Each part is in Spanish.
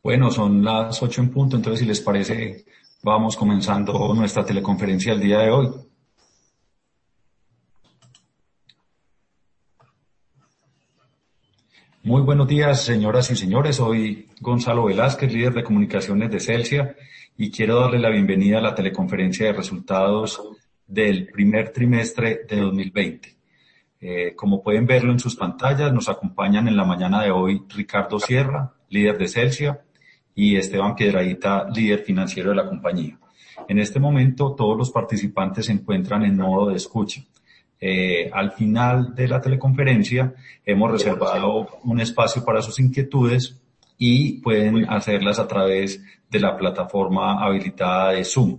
Bueno, son las 8 en punto, entonces si les parece, vamos comenzando nuestra teleconferencia el día de hoy. Muy buenos días, señoras y señores. Soy Gonzalo Velázquez, líder de comunicaciones de Celsia, y quiero darle la bienvenida a la teleconferencia de resultados del primer trimestre de 2020. Como pueden verlo en sus pantallas, nos acompañan en la mañana de hoy Ricardo Sierra, líder de Celsia, y Esteban Piedrahita, líder financiero de la compañía. En este momento, todos los participantes se encuentran en modo de escucha. Al final de la teleconferencia, hemos reservado un espacio para sus inquietudes y pueden hacerlas a través de la plataforma habilitada de Zoom.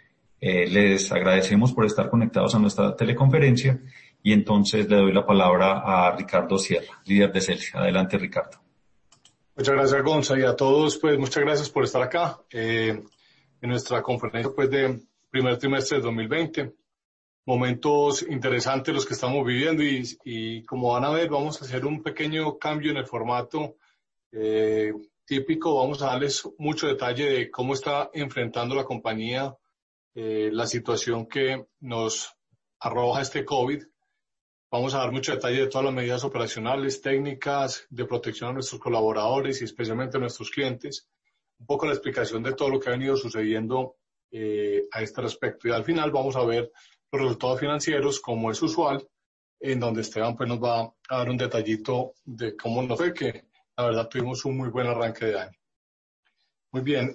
Les agradecemos por estar conectados a nuestra teleconferencia y entonces le doy la palabra a Ricardo Sierra, líder de Celsia. Adelante, Ricardo. Muchas gracias, Gonza, y a todos, pues muchas gracias por estar acá en nuestra conferencia pues de primer trimestre de 2020. Momentos interesantes los que estamos viviendo y como van a ver, vamos a hacer un pequeño cambio en el formato típico. Vamos a darles mucho detalle de cómo está enfrentando la compañía la situación que nos arroja este COVID. Vamos a dar mucho detalle de todas las medidas operacionales, técnicas, de protección a nuestros colaboradores y especialmente a nuestros clientes. Un poco la explicación de todo lo que ha venido sucediendo a este respecto. Y al final vamos a ver los resultados financieros, como es usual, en donde Esteban pues nos va a dar un detallito de cómo nos fue, que la verdad tuvimos un muy buen arranque de año. Muy bien,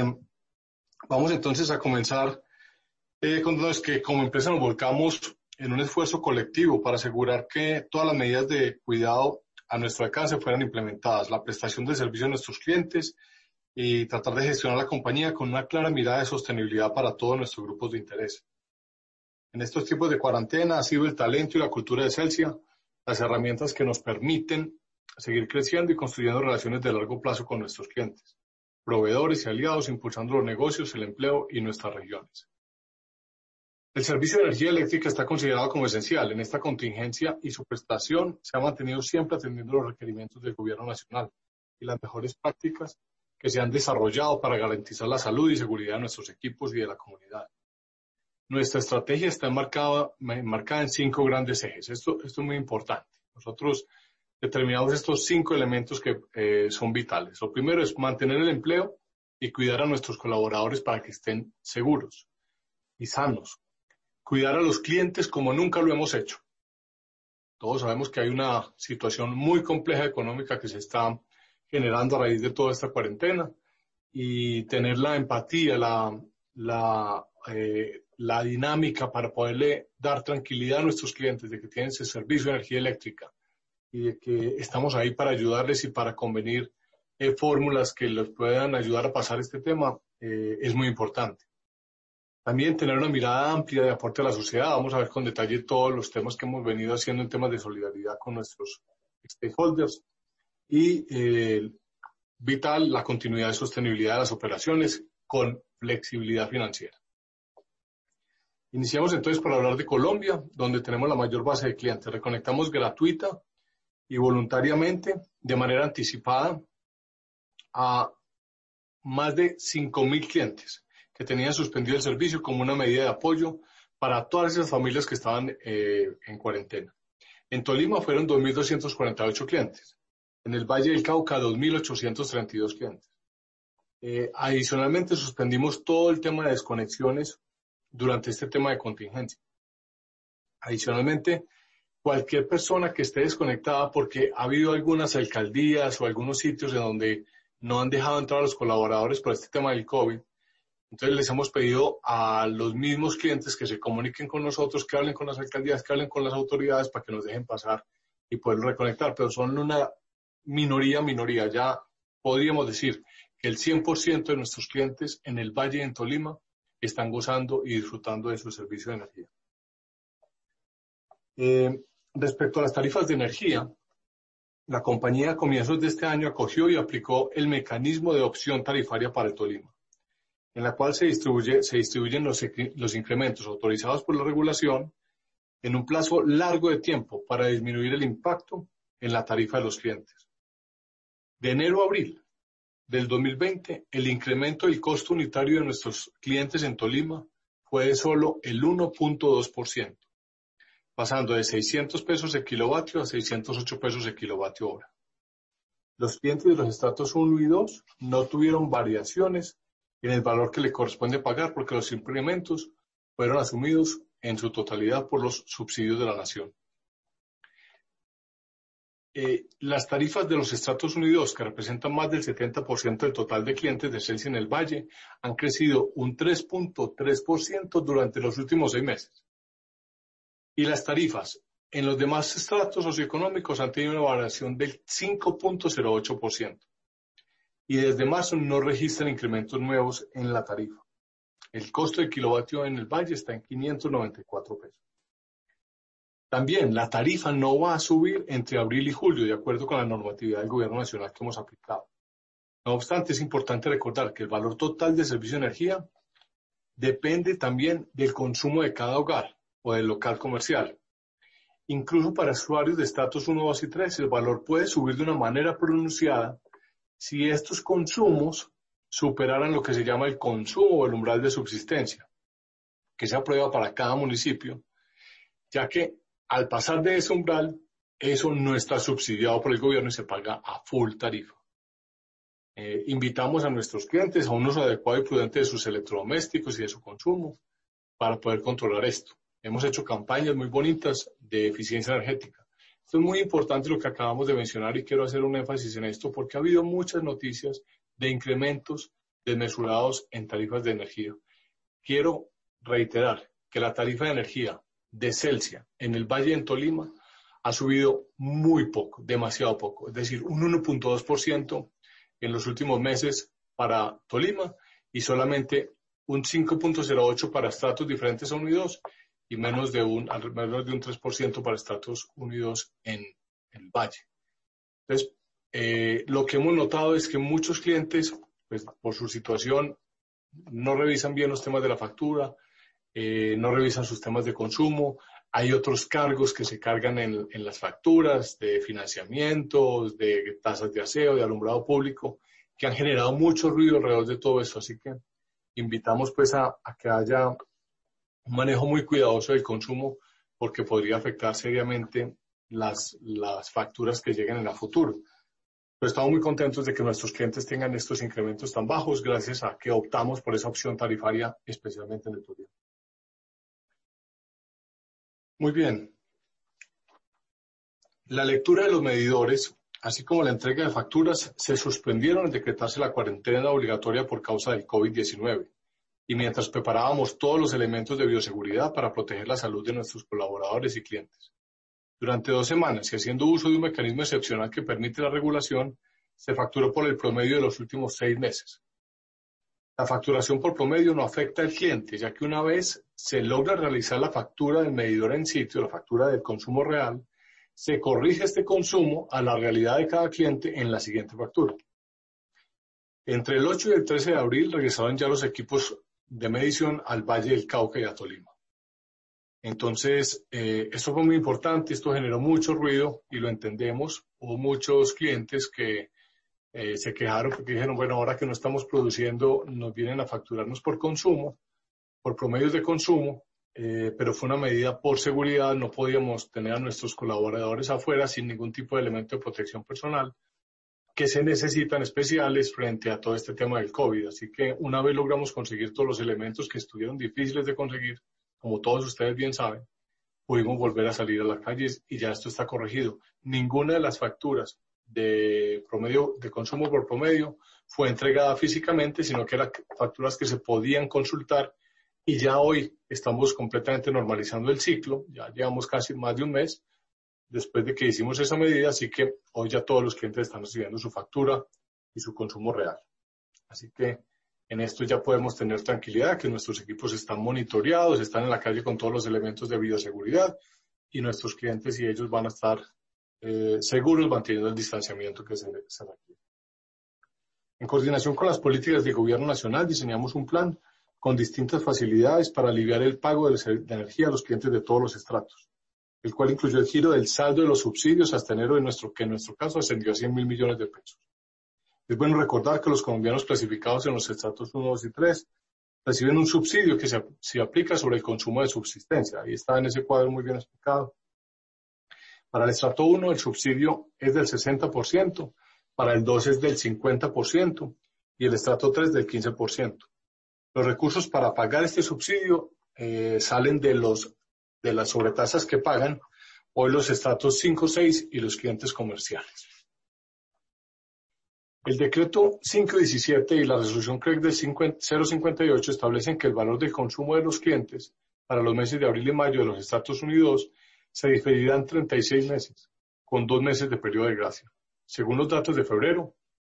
vamos entonces a comenzar contándoles que como empresa nos volcamos en un esfuerzo colectivo para asegurar que todas las medidas de cuidado a nuestro alcance fueran implementadas, la prestación de servicio a nuestros clientes y tratar de gestionar la compañía con una clara mirada de sostenibilidad para todos nuestros grupos de interés. En estos tiempos de cuarentena ha sido el talento y la cultura de Celsia las herramientas que nos permiten seguir creciendo y construyendo relaciones de largo plazo con nuestros clientes, proveedores y aliados, impulsando los negocios, el empleo y nuestras regiones. El servicio de energía eléctrica está considerado como esencial en esta contingencia y su prestación se ha mantenido siempre atendiendo los requerimientos del gobierno nacional y las mejores prácticas que se han desarrollado para garantizar la salud y seguridad de nuestros equipos y de la comunidad. Nuestra estrategia está enmarcada en 5 grandes ejes. Esto es muy importante. Nosotros determinamos estos 5 elementos que son vitales. Lo primero es mantener el empleo y cuidar a nuestros colaboradores para que estén seguros y sanos. Cuidar a los clientes como nunca lo hemos hecho. Todos sabemos que hay una situación muy compleja económica que se está generando a raíz de toda esta cuarentena y tener la empatía, la dinámica para poderle dar tranquilidad a nuestros clientes de que tienen ese servicio de energía eléctrica y de que estamos ahí para ayudarles y para convenir fórmulas que les puedan ayudar a pasar este tema es muy importante. También tener una mirada amplia de aporte a la sociedad. Vamos a ver con detalle todos los temas que hemos venido haciendo en temas de solidaridad con nuestros stakeholders. Y vital, la continuidad y sostenibilidad de las operaciones con flexibilidad financiera. Iniciamos entonces por hablar de Colombia, donde tenemos la mayor base de clientes. Reconectamos gratuita y voluntariamente, de manera anticipada, a más de 5.000 clientes que tenían suspendido el servicio como una medida de apoyo para todas esas familias que estaban en cuarentena. En Tolima fueron 2.248 clientes. En el Valle del Cauca, 2.832 clientes. Adicionalmente, suspendimos todo el tema de desconexiones durante este tema de contingencia. Adicionalmente, cualquier persona que esté desconectada, porque ha habido algunas alcaldías o algunos sitios en donde no han dejado entrar a los colaboradores por este tema del COVID, entonces les hemos pedido a los mismos clientes que se comuniquen con nosotros, que hablen con las alcaldías, que hablen con las autoridades para que nos dejen pasar y poder reconectar, pero son una minoría. Ya podríamos decir que el 100% de nuestros clientes en el Valle y en Tolima están gozando y disfrutando de su servicio de energía. Respecto a las tarifas de energía, la compañía a comienzos de este año acogió y aplicó el mecanismo de opción tarifaria para el Tolima, en la cual se distribuyen los incrementos autorizados por la regulación en un plazo largo de tiempo para disminuir el impacto en la tarifa de los clientes. De enero a abril, del 2020, el incremento del costo unitario de nuestros clientes en Tolima fue de solo el 1.2%, pasando de 600 pesos el kilovatio a 608 pesos el kilovatio hora. Los clientes de los estratos 1 y 2 no tuvieron variaciones en el valor que le corresponde pagar porque los incrementos fueron asumidos en su totalidad por los subsidios de la nación. Las tarifas de los estratos 1 y 2, que representan más del 70% del total de clientes de Celsia en el Valle, han crecido un 3.3% durante los últimos 6 meses. Y las tarifas en los demás estratos socioeconómicos han tenido una variación del 5.08%. Y desde marzo no registran incrementos nuevos en la tarifa. El costo de kilovatio en el Valle está en 594 pesos. También la tarifa no va a subir entre abril y julio, de acuerdo con la normatividad del Gobierno Nacional que hemos aplicado. No obstante, es importante recordar que el valor total de servicio de energía depende también del consumo de cada hogar o del local comercial. Incluso para usuarios de estratos 1, 2 y 3, el valor puede subir de una manera pronunciada si estos consumos superaran lo que se llama el consumo o el umbral de subsistencia, que se aprueba para cada municipio, ya que al pasar de ese umbral, eso no está subsidiado por el gobierno y se paga a full tarifa. Invitamos a nuestros clientes a un uso adecuado y prudente de sus electrodomésticos y de su consumo para poder controlar esto. Hemos hecho campañas muy bonitas de eficiencia energética. Esto es muy importante lo que acabamos de mencionar y quiero hacer un énfasis en esto porque ha habido muchas noticias de incrementos desmesurados en tarifas de energía. Quiero reiterar que la tarifa de energía de Celsia en el Valle en Tolima ha subido muy poco, demasiado poco, es decir, un 1.2% en los últimos meses para Tolima y solamente un 5.08% para estratos diferentes a 1 y 2 y menos de un 3% para estratos 1 y 2 en el Valle. Entonces, lo que hemos notado es que muchos clientes, pues, por su situación, no revisan bien los temas de la factura, no revisan sus temas de consumo, hay otros cargos que se cargan en las facturas de financiamientos, de tasas de aseo, de alumbrado público, que han generado mucho ruido alrededor de todo eso. Así que invitamos pues a que haya un manejo muy cuidadoso del consumo porque podría afectar seriamente las facturas que lleguen en el futuro. Pero estamos muy contentos de que nuestros clientes tengan estos incrementos tan bajos gracias a que optamos por esa opción tarifaria, especialmente en el turismo. Muy bien. La lectura de los medidores, así como la entrega de facturas, se suspendieron al decretarse la cuarentena obligatoria por causa del COVID-19 y mientras preparábamos todos los elementos de bioseguridad para proteger la salud de nuestros colaboradores y clientes. Durante 2 semanas y haciendo uso de un mecanismo excepcional que permite la regulación, se facturó por el promedio de los últimos 6 meses. La facturación por promedio no afecta al cliente, ya que una vez se logra realizar la factura del medidor en sitio, la factura del consumo real, se corrige este consumo a la realidad de cada cliente en la siguiente factura. Entre el 8 y el 13 de abril regresaron ya los equipos de medición al Valle del Cauca y a Tolima. Entonces, esto fue muy importante, esto generó mucho ruido y lo entendemos. Hubo muchos clientes que se quejaron porque dijeron, bueno, ahora que no estamos produciendo, nos vienen a facturarnos por consumo, por promedios de consumo, pero fue una medida por seguridad, no podíamos tener a nuestros colaboradores afuera sin ningún tipo de elemento de protección personal que se necesitan especiales frente a todo este tema del COVID. Así que una vez logramos conseguir todos los elementos que estuvieron difíciles de conseguir, como todos ustedes bien saben, pudimos volver a salir a las calles y ya esto está corregido. Ninguna de las facturas de promedio, de consumo por promedio, fue entregada físicamente, sino que eran facturas que se podían consultar y ya hoy estamos completamente normalizando el ciclo, ya llevamos casi más de un mes después de que hicimos esa medida, así que hoy ya todos los clientes están recibiendo su factura y su consumo real. Así que en esto ya podemos tener tranquilidad que nuestros equipos están monitoreados, están en la calle con todos los elementos de bioseguridad y nuestros clientes y ellos van a estar seguros manteniendo el distanciamiento que se requiere. En coordinación con las políticas del Gobierno Nacional diseñamos un plan con distintas facilidades para aliviar el pago de energía a los clientes de todos los estratos, el cual incluyó el giro del saldo de los subsidios hasta enero que en nuestro caso ascendió a 100.000 millones de pesos. Es bueno recordar que los colombianos clasificados en los estratos 1, 2 y 3 reciben un subsidio que se aplica sobre el consumo de subsistencia. Ahí está en ese cuadro muy bien explicado. Para el estrato 1 el subsidio es del 60%, para el 2 es del 50% y el estrato 3 del 15%. Los recursos para pagar este subsidio salen de las sobretasas que pagan hoy los estratos 5, 6 y los clientes comerciales. El decreto 517 y la resolución CREC del 058 establecen que el valor del consumo de los clientes para los meses de abril y mayo de los estratos 1 y 2 se diferirá en 36 meses, con 2 meses de periodo de gracia. Según los datos de febrero,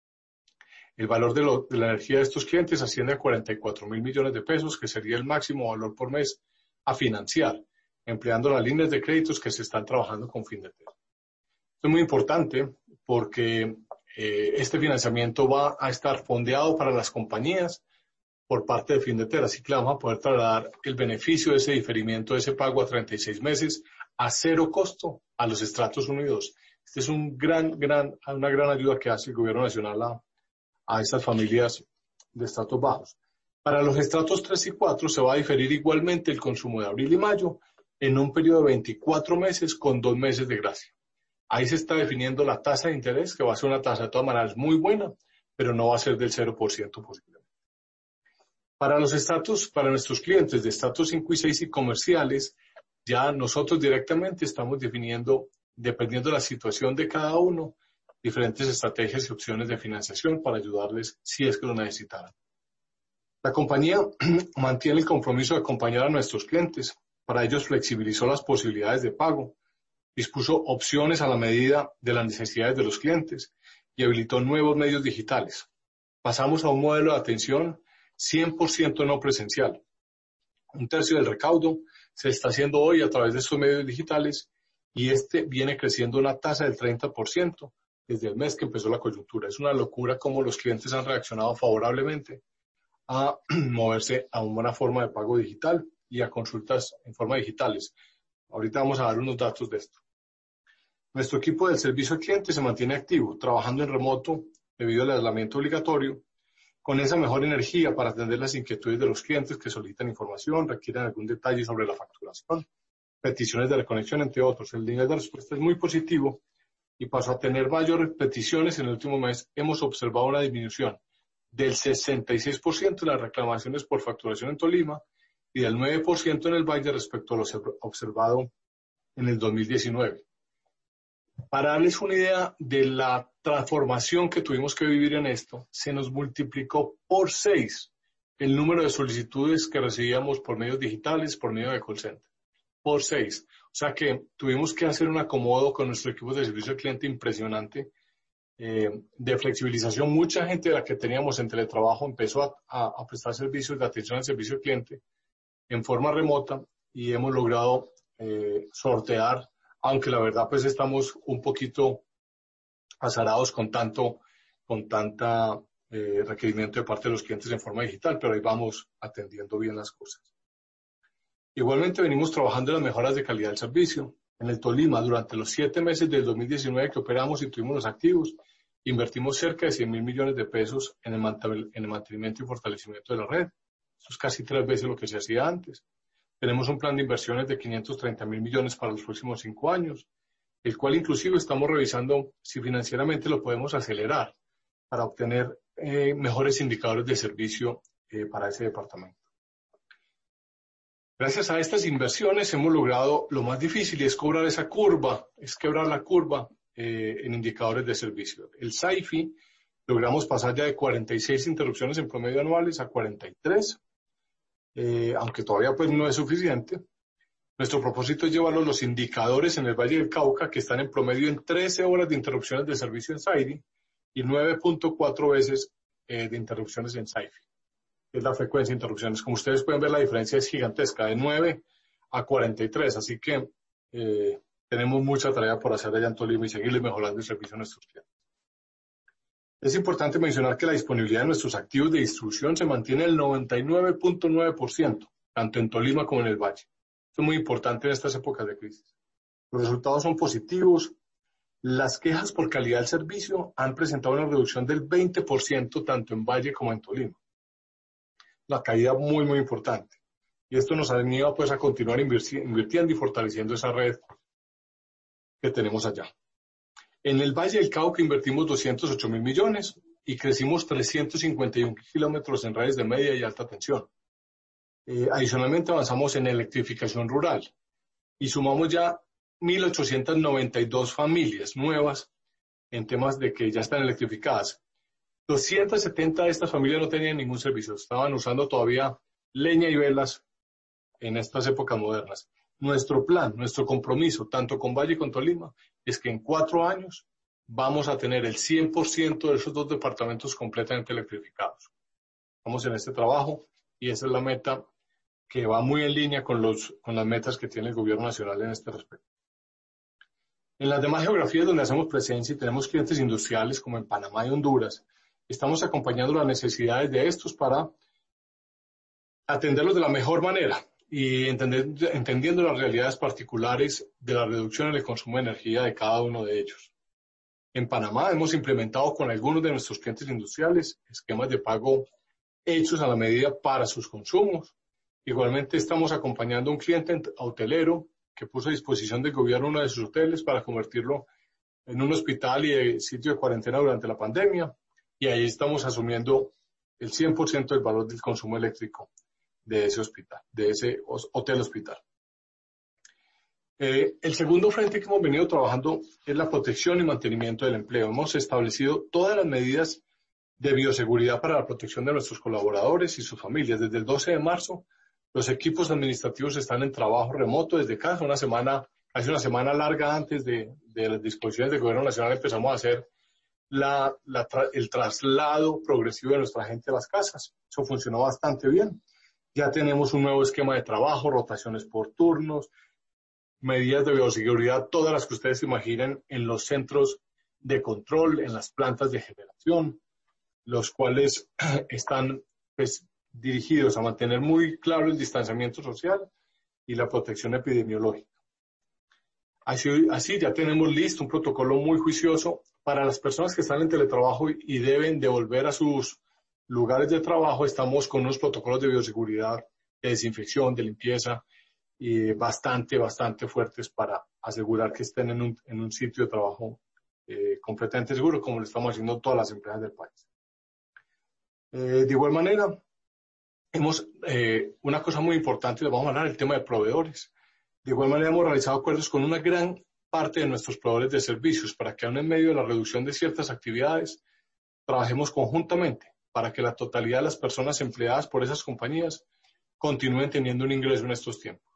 el valor de la energía de estos clientes asciende a 44.000 millones de pesos, que sería el máximo valor por mes a financiar, empleando las líneas de créditos que se están trabajando con Findeter. Esto es muy importante porque este financiamiento va a estar fondeado para las compañías por parte de Findeter, así que le vamos a poder trasladar el beneficio de ese diferimiento, de ese pago a 36 meses a cero costo a los estratos 1 y 2. Este es una gran ayuda que hace el gobierno nacional a estas familias de estratos bajos. Para los estratos 3 y 4 se va a diferir igualmente el consumo de abril y mayo en un periodo de 24 meses con 2 meses de gracia. Ahí se está definiendo la tasa de interés, que va a ser una tasa de todas maneras muy buena, pero no va a ser del 0% posiblemente. Para nuestros clientes de estratos 5 y 6 y comerciales, ya nosotros directamente estamos definiendo, dependiendo de la situación de cada uno, diferentes estrategias y opciones de financiación para ayudarles si es que lo necesitaran. La compañía mantiene el compromiso de acompañar a nuestros clientes. Para ellos flexibilizó las posibilidades de pago, dispuso opciones a la medida de las necesidades de los clientes y habilitó nuevos medios digitales. Pasamos a un modelo de atención 100% no presencial. Un tercio del recaudo se está haciendo hoy a través de estos medios digitales y viene creciendo una tasa del 30% desde el mes que empezó la coyuntura. Es una locura cómo los clientes han reaccionado favorablemente a moverse a una forma de pago digital y a consultas en forma digitales. Ahorita vamos a dar unos datos de esto. Nuestro equipo del servicio al cliente se mantiene activo, trabajando en remoto debido al aislamiento obligatorio, con esa mejor energía para atender las inquietudes de los clientes que solicitan información, requieren algún detalle sobre la facturación, peticiones de reconexión, entre otros. El nivel de respuesta es muy positivo y pasó a tener mayores peticiones en el último mes. Hemos observado una disminución del 66% de las reclamaciones por facturación en Tolima y del 9% en el Valle respecto a lo observado en el 2019. Para darles una idea de la transformación que tuvimos que vivir en esto, se nos multiplicó por 6 el número de solicitudes que recibíamos por medios digitales, por medio de call center. Por 6. O sea que tuvimos que hacer un acomodo con nuestro equipo de servicio al cliente impresionante, de flexibilización. Mucha gente de la que teníamos en teletrabajo empezó a prestar servicios de atención al servicio al cliente en forma remota y hemos logrado sortear, aunque la verdad pues estamos un poquito azarados con tanta requerimiento de parte de los clientes en forma digital, pero ahí vamos atendiendo bien las cosas. Igualmente venimos trabajando en las mejoras de calidad del servicio. En el Tolima, durante los 7 meses del 2019 que operamos y tuvimos los activos, invertimos cerca de 100.000 millones de pesos en el mantenimiento y fortalecimiento de la red. Eso es casi 3 veces lo que se hacía antes. Tenemos un plan de inversiones de 530.000 millones para los próximos 5 años, el cual inclusive estamos revisando si financieramente lo podemos acelerar para obtener mejores indicadores de servicio para ese departamento. Gracias a estas inversiones hemos logrado lo más difícil, y es cobrar esa curva, es quebrar la curva en indicadores de servicio. El SAIFI logramos pasar ya de 46 interrupciones en promedio anuales a 43, aunque todavía pues no es suficiente. Nuestro propósito es llevar los indicadores en el Valle del Cauca, que están en promedio en 13 horas de interrupciones de servicio en SAIDI y 9.4 veces de interrupciones en SAIFI. Es la frecuencia de interrupciones. Como ustedes pueden ver, la diferencia es gigantesca, de 9 a 43, así que tenemos mucha tarea por hacer allá en Tolima y seguirle mejorando el servicio a nuestros clientes. Es importante mencionar que la disponibilidad de nuestros activos de distribución se mantiene el 99.9%, tanto en Tolima como en el Valle. Esto es muy importante en estas épocas de crisis. Los resultados son positivos. Las quejas por calidad del servicio han presentado una reducción del 20% tanto en Valle como en Tolima. Una caída muy, muy importante. Y esto nos anima pues a continuar invirtiendo y fortaleciendo esa red que tenemos allá. En el Valle del Cauca invertimos 208.000 millones y crecimos 351 kilómetros en redes de media y alta tensión. Adicionalmente avanzamos en electrificación rural y sumamos ya 1.892 familias nuevas en temas de que ya están electrificadas. 270 de estas familias no tenían ningún servicio, estaban usando todavía leña y velas en estas épocas modernas. Nuestro plan, nuestro compromiso, tanto con Valle y con Tolima, es que en 4 años vamos a tener el 100% de esos 2 departamentos completamente electrificados. Estamos en este trabajo y esa es la meta que va muy en línea con las metas que tiene el gobierno nacional en este respecto. En las demás geografías donde hacemos presencia y tenemos clientes industriales como en Panamá y Honduras, estamos acompañando las necesidades de estos para atenderlos de la mejor manera y entendiendo las realidades particulares de la reducción en el consumo de energía de cada uno de ellos. En Panamá hemos implementado con algunos de nuestros clientes industriales esquemas de pago hechos a la medida para sus consumos. Igualmente estamos acompañando a un cliente hotelero que puso a disposición del gobierno uno de sus hoteles para convertirlo en un hospital y sitio de cuarentena durante la pandemia. Y ahí estamos asumiendo el 100% del valor del consumo eléctrico de ese hospital, de ese hotel hospital. El segundo frente que hemos venido trabajando es la protección y mantenimiento del empleo. Hemos establecido todas las medidas de bioseguridad para la protección de nuestros colaboradores y sus familias. Desde el 12 de marzo, los equipos administrativos están en trabajo remoto desde casa. Hace una semana larga antes de las disposiciones del Gobierno Nacional empezamos a hacer el traslado progresivo de nuestra gente a las casas. Eso funcionó bastante bien. Ya tenemos un nuevo esquema de trabajo, rotaciones por turnos, medidas de bioseguridad, todas las que ustedes se imaginen en los centros de control, en las plantas de generación, los cuales están pues, dirigidos a mantener muy claro el distanciamiento social y la protección epidemiológica. Así ya tenemos listo un protocolo muy juicioso para las personas que están en teletrabajo y deben de volver a sus lugares de trabajo. Estamos con unos protocolos de bioseguridad, de desinfección, de limpieza, y bastante fuertes para asegurar que estén en un sitio de trabajo completamente seguro, como lo estamos haciendo todas las empresas del país. De igual manera, una cosa muy importante, les vamos a hablar, el tema de proveedores. De igual manera, hemos realizado acuerdos con una gran parte de nuestros proveedores de servicios para que aún en medio de la reducción de ciertas actividades, trabajemos conjuntamente para que la totalidad de las personas empleadas por esas compañías continúen teniendo un ingreso en estos tiempos.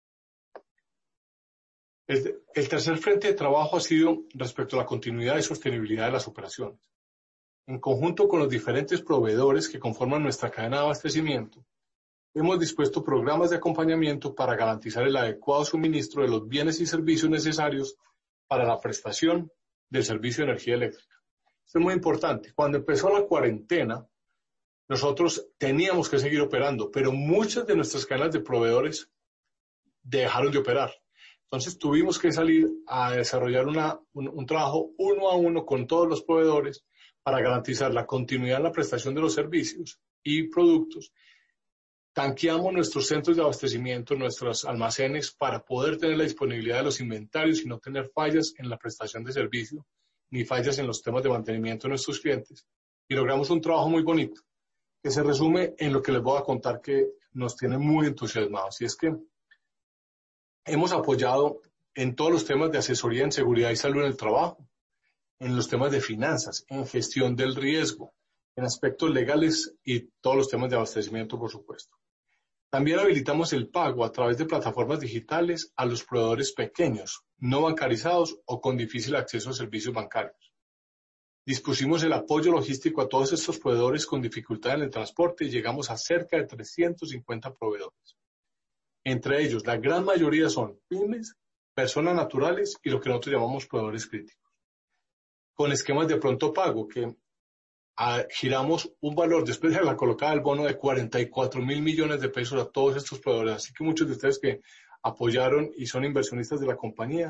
El tercer frente de trabajo ha sido respecto a la continuidad y sostenibilidad de las operaciones. En conjunto con los diferentes proveedores que conforman nuestra cadena de abastecimiento, hemos dispuesto programas de acompañamiento para garantizar el adecuado suministro de los bienes y servicios necesarios para la prestación del servicio de energía eléctrica. Esto es muy importante. Cuando empezó la cuarentena, nosotros teníamos que seguir operando, pero muchas de nuestras cadenas de proveedores dejaron de operar. Entonces tuvimos que salir a desarrollar un trabajo uno a uno con todos los proveedores para garantizar la continuidad en la prestación de los servicios y productos. Tanqueamos nuestros centros de abastecimiento, nuestros almacenes para poder tener la disponibilidad de los inventarios y no tener fallas en la prestación de servicio ni fallas en los temas de mantenimiento de nuestros clientes. Y logramos un trabajo muy bonito que se resume en lo que les voy a contar que nos tiene muy entusiasmados. Y es que hemos apoyado en todos los temas de asesoría en seguridad y salud en el trabajo, en los temas de finanzas, en gestión del riesgo, en aspectos legales y todos los temas de abastecimiento, por supuesto. También habilitamos el pago a través de plataformas digitales a los proveedores pequeños, no bancarizados o con difícil acceso a servicios bancarios. Dispusimos el apoyo logístico a todos estos proveedores con dificultad en el transporte y llegamos a cerca de 350 proveedores. Entre ellos, la gran mayoría son pymes, personas naturales y lo que nosotros llamamos proveedores críticos. Con esquemas de pronto pago que giramos un valor después de la colocada del bono de 44.000 millones de pesos a todos estos proveedores. Así que muchos de ustedes que apoyaron y son inversionistas de la compañía,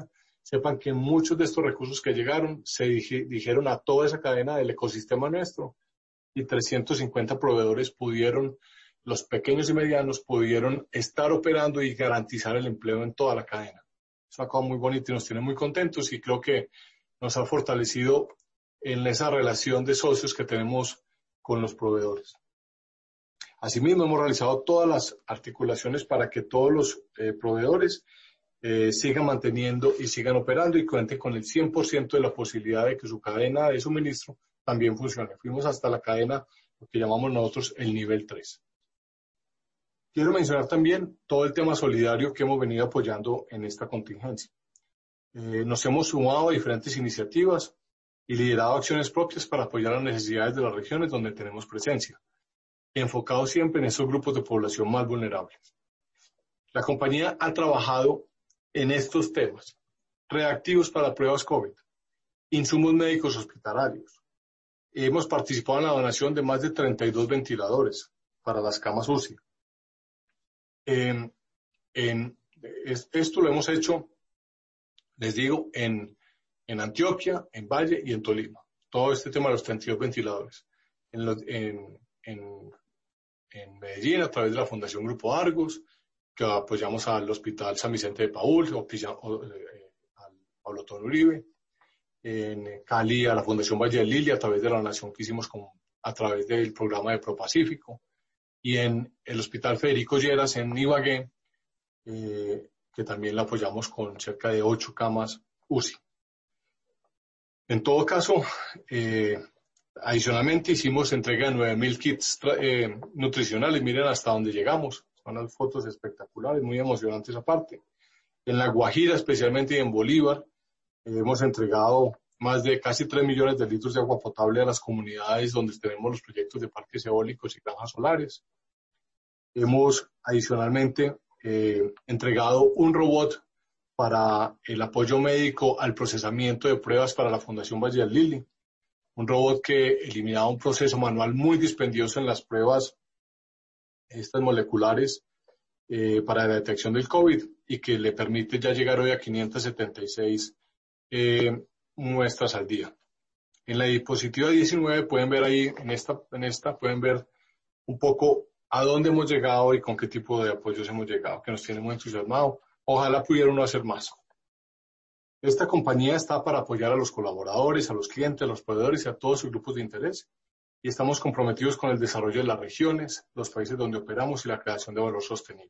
sepan que muchos de estos recursos que llegaron se dijeron a toda esa cadena del ecosistema nuestro y 350 proveedores pudieron, los pequeños y medianos pudieron estar operando y garantizar el empleo en toda la cadena. Es una cosa muy bonita y nos tiene muy contentos y creo que nos ha fortalecido en esa relación de socios que tenemos con los proveedores. Asimismo, hemos realizado todas las articulaciones para que todos los proveedores sigan manteniendo y sigan operando y cuenten con el 100% de la posibilidad de que su cadena de suministro también funcione. Fuimos hasta la cadena, lo que llamamos nosotros el nivel 3. Quiero mencionar también todo el tema solidario que hemos venido apoyando en esta contingencia. Nos hemos sumado a diferentes iniciativas y liderado acciones propias para apoyar las necesidades de las regiones donde tenemos presencia, enfocado siempre en esos grupos de población más vulnerables. La compañía ha trabajado en estos temas: reactivos para pruebas COVID, insumos médicos hospitalarios. Hemos participado en la donación de más de 32 ventiladores para las camas UCI. Esto lo hemos hecho, les digo, en Antioquia, en Valle y en Tolima. Todo este tema de los 32 ventiladores. En Medellín, a través de la Fundación Grupo Argos, que apoyamos al Hospital San Vicente de Paúl, al Pablo Toro Uribe. En Cali, a la Fundación Valle del Lili, a través de la donación que hicimos a través del programa de ProPacífico. Y en el Hospital Federico Lleras, en Ibagué, que también la apoyamos con cerca de 8 camas UCI. En todo caso, adicionalmente hicimos entrega de 9,000 kits nutricionales. Miren hasta dónde llegamos. Son unas fotos espectaculares, muy emocionantes aparte. En La Guajira, especialmente, y en Bolívar, hemos entregado más de casi 3 millones de litros de agua potable a las comunidades donde tenemos los proyectos de parques eólicos y granjas solares. Hemos adicionalmente entregado un robot para el apoyo médico al procesamiento de pruebas para la Fundación Valle del Lili. Un robot que eliminaba un proceso manual muy dispendioso en las pruebas estas moleculares para la detección del COVID y que le permite ya llegar hoy a 576 muestras al día. En la diapositiva 19 pueden ver ahí, en esta pueden ver un poco a dónde hemos llegado y con qué tipo de apoyos hemos llegado, que nos tiene muy entusiasmado. Ojalá pudiera uno hacer más. Esta compañía está para apoyar a los colaboradores, a los clientes, a los proveedores y a todos sus grupos de interés. Y estamos comprometidos con el desarrollo de las regiones, los países donde operamos y la creación de valor sostenible.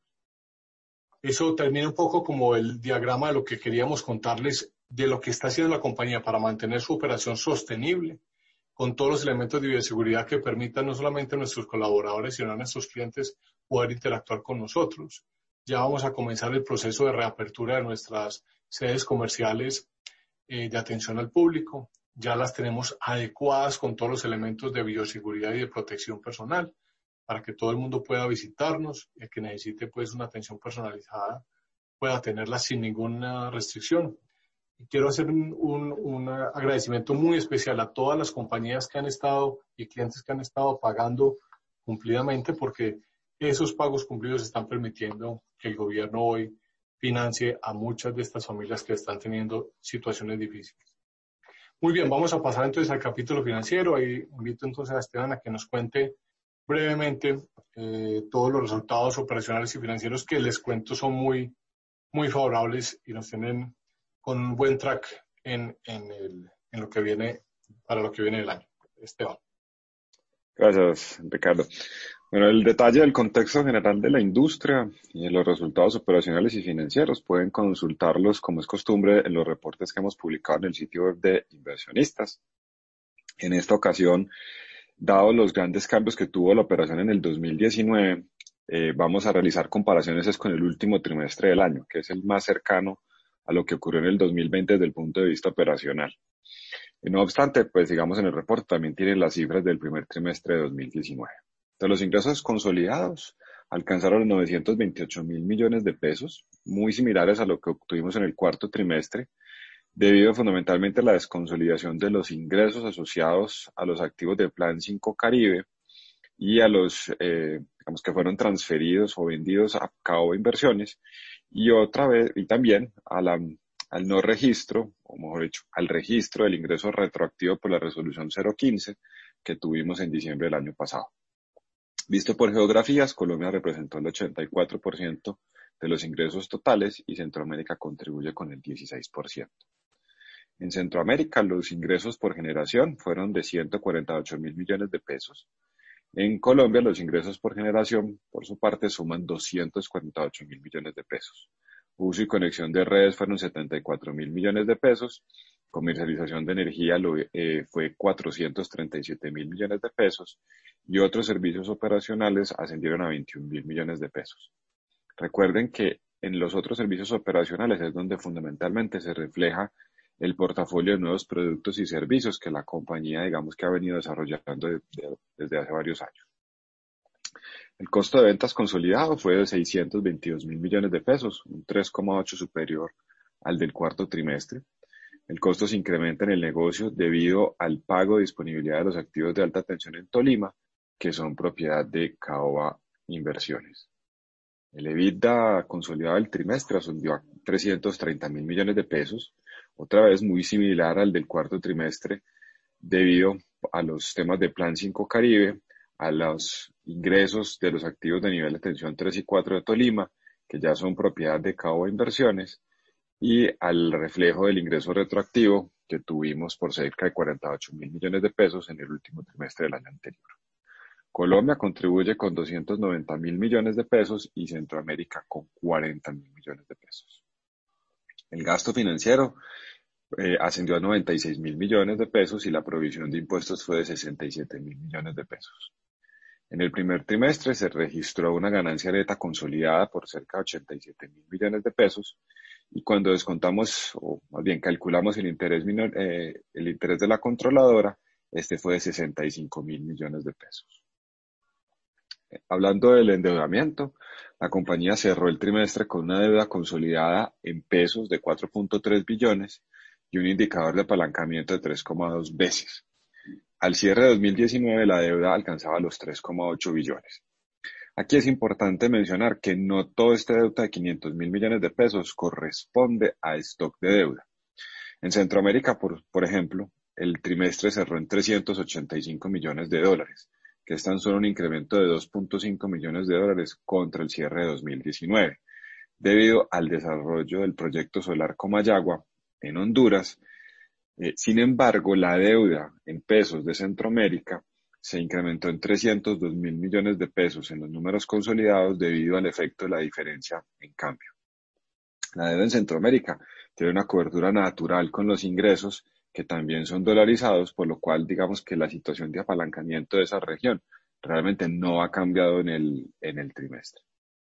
Eso termina un poco como el diagrama de lo que queríamos contarles de lo que está haciendo la compañía para mantener su operación sostenible, con todos los elementos de bioseguridad que permitan no solamente a nuestros colaboradores, sino a nuestros clientes poder interactuar con nosotros. Ya vamos a comenzar el proceso de reapertura de nuestras sedes comerciales de atención al público. Ya las tenemos adecuadas con todos los elementos de bioseguridad y de protección personal para que todo el mundo pueda visitarnos y el que necesite pues una atención personalizada pueda tenerla sin ninguna restricción. Y quiero hacer un agradecimiento muy especial a todas las compañías que han estado y clientes que han estado pagando cumplidamente, porque esos pagos cumplidos están permitiendo que el gobierno hoy financie a muchas de estas familias que están teniendo situaciones difíciles. Muy bien, vamos a pasar entonces al capítulo financiero. Ahí invito entonces a Esteban a que nos cuente brevemente todos los resultados operacionales y financieros que les cuento son muy, muy favorables y nos tienen con un buen track en lo que viene, para lo que viene el año. Esteban. Gracias, Ricardo. Bueno, el detalle del contexto general de la industria y de los resultados operacionales y financieros pueden consultarlos, como es costumbre, en los reportes que hemos publicado en el sitio web de inversionistas. En esta ocasión, dado los grandes cambios que tuvo la operación en el 2019, vamos a realizar comparaciones con el último trimestre del año, que es el más cercano a lo que ocurrió en el 2020 desde el punto de vista operacional. No obstante, pues digamos en el reporte también tienen las cifras del primer trimestre de 2019. Entonces, los ingresos consolidados alcanzaron los 928,000 millones de pesos, muy similares a lo que obtuvimos en el cuarto trimestre, debido fundamentalmente a la desconsolidación de los ingresos asociados a los activos del Plan 5 Caribe y a los digamos que fueron transferidos o vendidos a Cabo Inversiones y también a al no registro, o mejor dicho, al registro del ingreso retroactivo por la resolución 015 que tuvimos en diciembre del año pasado. Visto por geografías, Colombia representó el 84% de los ingresos totales y Centroamérica contribuye con el 16%. En Centroamérica, los ingresos por generación fueron de 148.000 millones de pesos. En Colombia, los ingresos por generación, por su parte, suman 248.000 millones de pesos. Uso y conexión de redes fueron 74.000 millones de pesos. Comercialización de energía fue 437.000 millones de pesos. Y otros servicios operacionales ascendieron a 21.000 millones de pesos. Recuerden que en los otros servicios operacionales es donde fundamentalmente se refleja el portafolio de nuevos productos y servicios que la compañía, digamos, que ha venido desarrollando desde hace varios años. El costo de ventas consolidado fue de 622.000 millones de pesos, un 3,8 superior al del cuarto trimestre. El costo se incrementa en el negocio debido al pago de disponibilidad de los activos de alta tensión en Tolima, que son propiedad de Caoba Inversiones. El EBITDA consolidado del trimestre ascendió a 330.000 millones de pesos, otra vez muy similar al del cuarto trimestre, debido a los temas de Plan 5 Caribe, a los ingresos de los activos de nivel de tensión 3 y 4 de Tolima, que ya son propiedad de Caoba Inversiones, y al reflejo del ingreso retroactivo que tuvimos por cerca de 48.000 millones de pesos en el último trimestre del año anterior. Colombia contribuye con 290.000 millones de pesos y Centroamérica con 40.000 millones de pesos. El gasto financiero ascendió a 96.000 millones de pesos y la provisión de impuestos fue de 67.000 millones de pesos. En el primer trimestre se registró una ganancia neta consolidada por cerca de 87.000 millones de pesos y cuando descontamos, o más bien calculamos el interés de la controladora, este fue de 65.000 millones de pesos. Hablando del endeudamiento, la compañía cerró el trimestre con una deuda consolidada en pesos de 4.3 billones y un indicador de apalancamiento de 3,2 veces. Al cierre de 2019, la deuda alcanzaba los 3,8 billones. Aquí es importante mencionar que no todo este deuda de 500.000 millones de pesos corresponde a stock de deuda. En Centroamérica, por ejemplo, el trimestre cerró en 385 millones de dólares, que es tan solo un incremento de 2.5 millones de dólares contra el cierre de 2019, debido al desarrollo del proyecto solar Comayagua en Honduras. Sin embargo, la deuda en pesos de Centroamérica se incrementó en 302.000 millones de pesos en los números consolidados debido al efecto de la diferencia en cambio. La deuda en Centroamérica tiene una cobertura natural con los ingresos que también son dolarizados, por lo cual digamos que la situación de apalancamiento de esa región realmente no ha cambiado en el trimestre.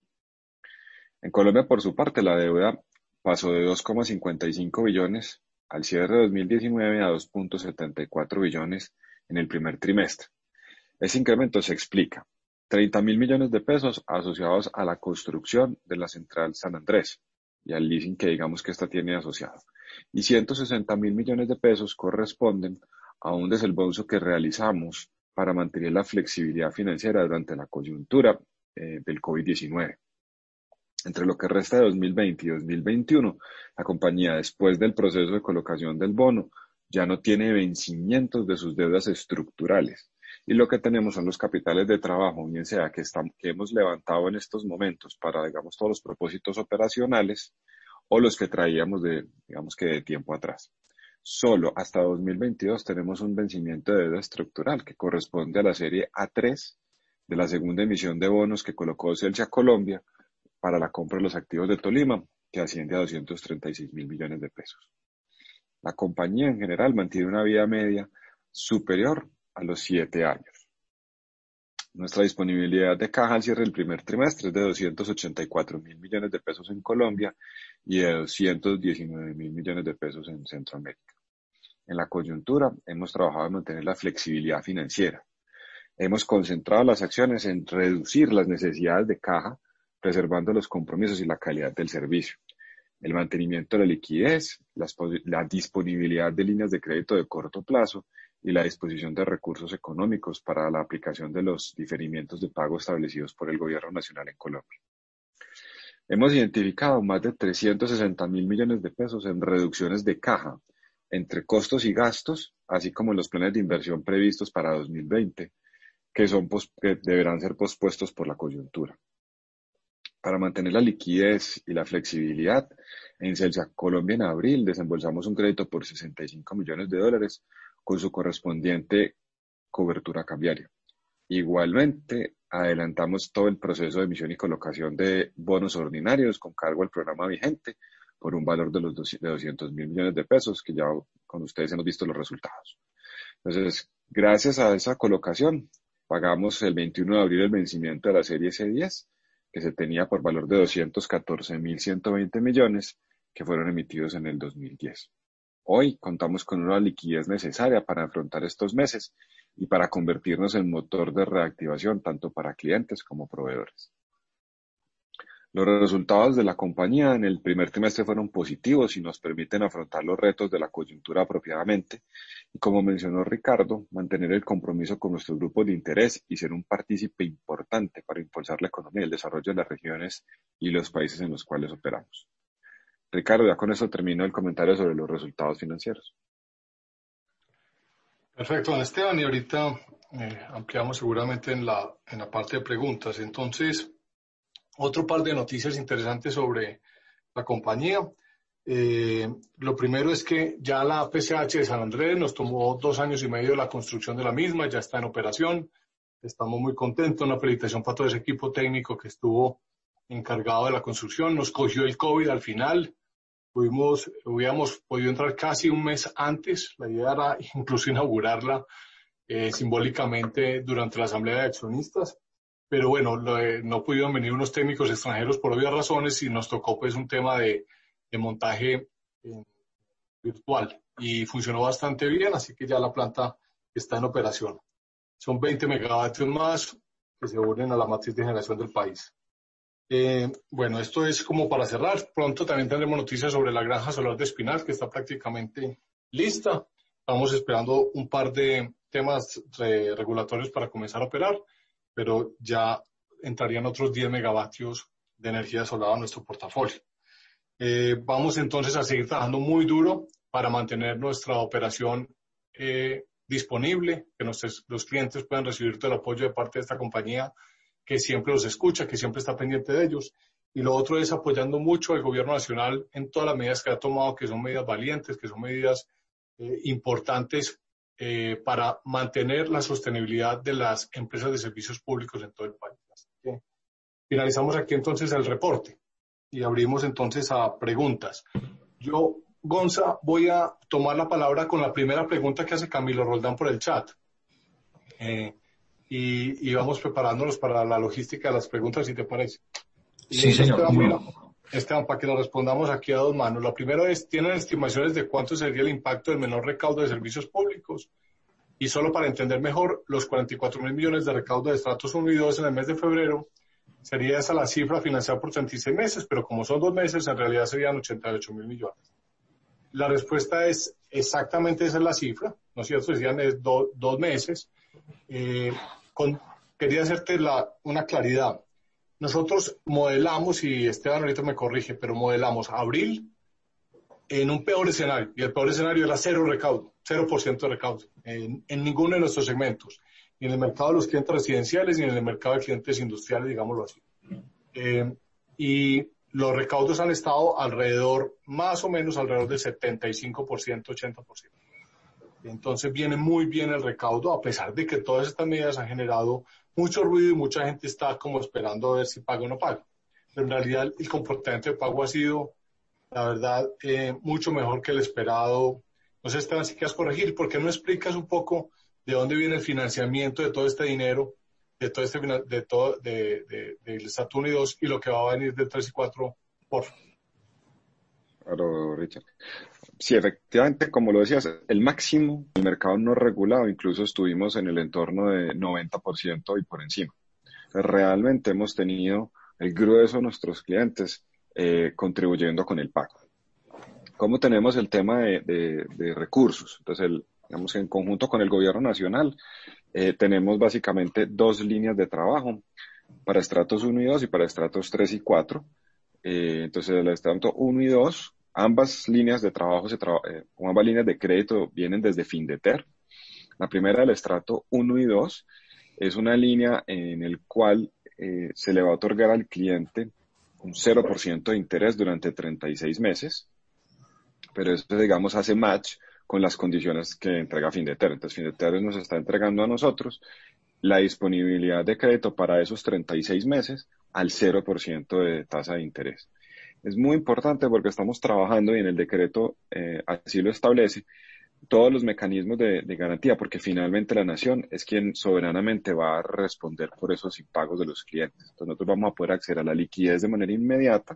En Colombia, por su parte, la deuda pasó de 2,55 billones al cierre de 2019 a 2.74 billones en el primer trimestre. Ese incremento se explica 30.000 millones de pesos asociados a la construcción de la central San Andrés y al leasing que digamos que esta tiene asociado. Y 160.000 millones de pesos corresponden a un desembolso que realizamos para mantener la flexibilidad financiera durante la coyuntura del COVID-19. Entre lo que resta de 2020 y 2021, la compañía, después del proceso de colocación del bono, ya no tiene vencimientos de sus deudas estructurales. Y lo que tenemos son los capitales de trabajo, bien sea que hemos levantado en estos momentos para, digamos, todos los propósitos operacionales o los que traíamos digamos que de tiempo atrás. Solo hasta 2022 tenemos un vencimiento de deuda estructural que corresponde a la serie A3 de la segunda emisión de bonos que colocó Celsia Colombia para la compra de los activos de Tolima, que asciende a 236.000 millones de pesos. La compañía en general mantiene una vida media superior a los 7 años. Nuestra disponibilidad de caja al cierre del primer trimestre es de 284.000 millones de pesos en Colombia y de 219.000 millones de pesos en Centroamérica. En la coyuntura hemos trabajado en mantener la flexibilidad financiera. Hemos concentrado las acciones en reducir las necesidades de caja, preservando los compromisos y la calidad del servicio. El mantenimiento de la liquidez, la disponibilidad de líneas de crédito de corto plazo y la disposición de recursos económicos para la aplicación de los diferimientos de pago establecidos por el Gobierno Nacional en Colombia. Hemos identificado más de 360.000 millones de pesos en reducciones de caja entre costos y gastos, así como en los planes de inversión previstos para 2020, que deberán ser pospuestos por la coyuntura. Para mantener la liquidez y la flexibilidad, en Celsia Colombia en abril desembolsamos un crédito por $65 millones con su correspondiente cobertura cambiaria. Igualmente, adelantamos todo el proceso de emisión y colocación de bonos ordinarios con cargo al programa vigente por un valor de 200.000 millones de pesos, que ya con ustedes hemos visto los resultados. Entonces, gracias a esa colocación, pagamos el 21 de abril el vencimiento de la serie C10, que se tenía por valor de 214.120 millones, que fueron emitidos en el 2010. Hoy contamos con una liquidez necesaria para afrontar estos meses y para convertirnos en motor de reactivación tanto para clientes como proveedores. Los resultados de la compañía en el primer trimestre fueron positivos y nos permiten afrontar los retos de la coyuntura apropiadamente y, como mencionó Ricardo, mantener el compromiso con nuestros grupos de interés y ser un partícipe importante para impulsar la economía y el desarrollo de las regiones y los países en los cuales operamos. Ricardo, ya con eso termino el comentario sobre los resultados financieros. Perfecto, don Esteban, y ahorita ampliamos seguramente en la parte de preguntas. Entonces, otro par de noticias interesantes sobre la compañía. Lo primero es que ya la PCH de San Andrés nos tomó 2 años y medio la construcción de la misma, ya está en operación. Estamos muy contentos, una felicitación para todo ese equipo técnico que estuvo encargado de la construcción. Nos cogió el COVID al final. Hubiéramos podido entrar casi un mes antes. La idea era incluso inaugurarla simbólicamente durante la asamblea de accionistas. Pero bueno, no pudieron venir unos técnicos extranjeros por obvias razones y nos tocó pues un tema de montaje virtual y funcionó bastante bien, así que ya la planta está en operación. Son 20 megavatios más que se unen a la matriz de generación del país. Bueno, esto es como para cerrar. Pronto también tendremos noticias sobre la granja solar de Espinal, que está prácticamente lista. Estamos esperando un par de temas regulatorios para comenzar a operar, pero ya entrarían otros 10 megavatios de energía solar a nuestro portafolio. Vamos entonces a seguir trabajando muy duro para mantener nuestra operación disponible, que los clientes puedan recibir todo el apoyo de parte de esta compañía que siempre los escucha, que siempre está pendiente de ellos. Y lo otro es apoyando mucho al gobierno nacional en todas las medidas que ha tomado, que son medidas valientes, que son medidas importantes para mantener la sostenibilidad de las empresas de servicios públicos en todo el país. Así que finalizamos aquí entonces el reporte y abrimos entonces a preguntas. Yo, Gonza, voy a tomar la palabra con la primera pregunta que hace Camilo Roldán por el chat. Y vamos preparándonos para la logística de las preguntas, si te parece. Sí, señor. Esteban, para que lo respondamos aquí a 2 manos. La primera es, ¿tienen estimaciones de cuánto sería el impacto del menor recaudo de servicios públicos? Y solo para entender mejor, los 44.000 millones de recaudo de estratos 1 y 2 en el mes de febrero, sería esa la cifra financiada por 36 meses, pero como son 2 meses, en realidad serían 88.000 millones. La respuesta es exactamente esa es la cifra, ¿no es cierto? Decían 2 meses. Quería hacerte una claridad. Nosotros modelamos, y Esteban ahorita me corrige, pero modelamos abril en un peor escenario, y el peor escenario era 0% de recaudo, en ninguno de nuestros segmentos, ni en el mercado de los clientes residenciales, ni en el mercado de clientes industriales, digámoslo así. Y los recaudos han estado más o menos alrededor del 75%, 80%. Entonces viene muy bien el recaudo, a pesar de que todas estas medidas han generado mucho ruido y mucha gente está como esperando a ver si paga o no paga. Pero en realidad el comportamiento de pago ha sido, la verdad, mucho mejor que el esperado. No sé, Esteban, si quieres corregir, ¿por qué no explicas un poco de dónde viene el financiamiento de todo este dinero, del Saturn 2 y lo que va a venir del 3 y 4, por favor? Claro, Richard. Sí, efectivamente, como lo decías, el máximo del mercado no regulado, incluso estuvimos en el entorno de 90% y por encima. Realmente hemos tenido el grueso de nuestros clientes contribuyendo con el pago. ¿Cómo tenemos el tema de recursos? Entonces, digamos, en conjunto con el gobierno nacional, tenemos básicamente 2 líneas de trabajo para estratos 1 y 2 y para estratos 3 y 4. Entonces, el estrato 1 y 2, ambas líneas de trabajo, o ambas líneas de crédito vienen desde Findeter. La primera del estrato 1 y 2 es una línea en el cual se le va a otorgar al cliente un 0% de interés durante 36 meses, pero eso, digamos, hace match con las condiciones que entrega Findeter. Entonces, Findeter nos está entregando a nosotros la disponibilidad de crédito para esos 36 meses al 0% de tasa de interés. Es muy importante porque estamos trabajando y en el decreto así lo establece todos los mecanismos de garantía, porque finalmente la nación es quien soberanamente va a responder por esos impagos de los clientes. Entonces nosotros vamos a poder acceder a la liquidez de manera inmediata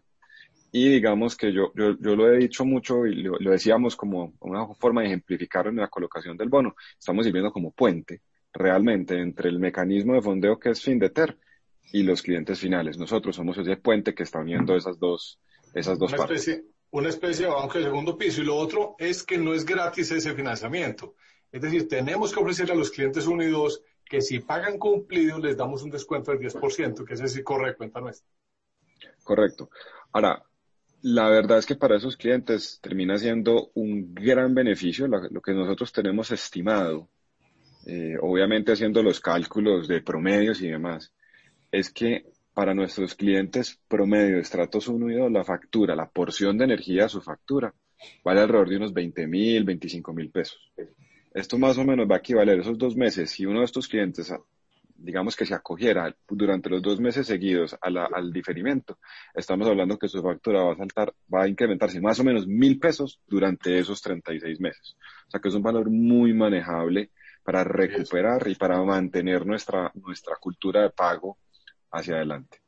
y digamos que yo lo he dicho mucho y lo decíamos como una forma de ejemplificar en la colocación del bono. Estamos sirviendo como puente realmente entre el mecanismo de fondeo que es Findeter y los clientes finales. Nosotros somos ese puente que está uniendo esas dos partes. Una especie de banco de segundo piso. Y lo otro es que no es gratis ese financiamiento. Es decir, tenemos que ofrecerle a los clientes 1 y 2 que si pagan cumplidos les damos un descuento del 10%, que ese sí corre de cuenta nuestra. Correcto. Ahora, la verdad es que para esos clientes termina siendo un gran beneficio lo que nosotros tenemos estimado, obviamente haciendo los cálculos de promedios y demás, es que para nuestros clientes promedio de estratos 1 y 2, la factura, la porción de energía de su factura, vale alrededor de unos 20.000, 25.000 pesos. Esto más o menos va a equivaler esos 2 meses. Si uno de estos clientes, digamos que se acogiera durante los 2 meses seguidos al diferimiento, estamos hablando que su factura va a incrementarse más o menos 1.000 pesos durante esos 36 meses. O sea que es un valor muy manejable para recuperar y para mantener nuestra cultura de pago hacia adelante.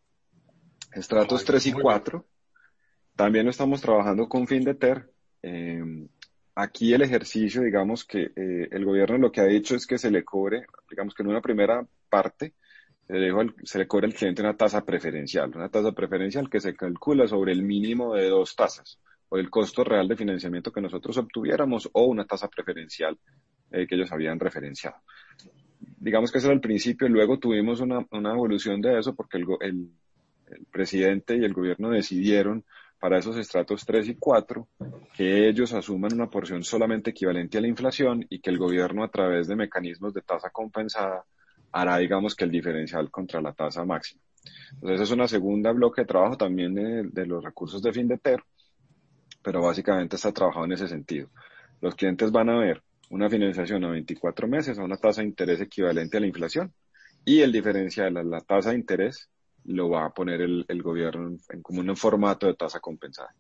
Estratos 3 y 4, también lo estamos trabajando con Findeter. Aquí el ejercicio, digamos que el gobierno lo que ha dicho es que se le cobre, digamos que en una primera parte, se le cobre al cliente una tasa preferencial que se calcula sobre el mínimo de 2 tasas, o el costo real de financiamiento que nosotros obtuviéramos, o una tasa preferencial que ellos habían referenciado. Digamos que ese era el principio, luego tuvimos una evolución de eso porque el presidente y el gobierno decidieron para esos estratos 3 y 4 que ellos asuman una porción solamente equivalente a la inflación y que el gobierno a través de mecanismos de tasa compensada hará, digamos, que el diferencial contra la tasa máxima. Entonces es una segunda bloque de trabajo también de los recursos de Findeter, pero básicamente está trabajado en ese sentido. Los clientes van a ver una financiación a 24 meses a una tasa de interés equivalente a la inflación y el diferencial a la tasa de interés lo va a poner el gobierno como un formato de tasa compensada.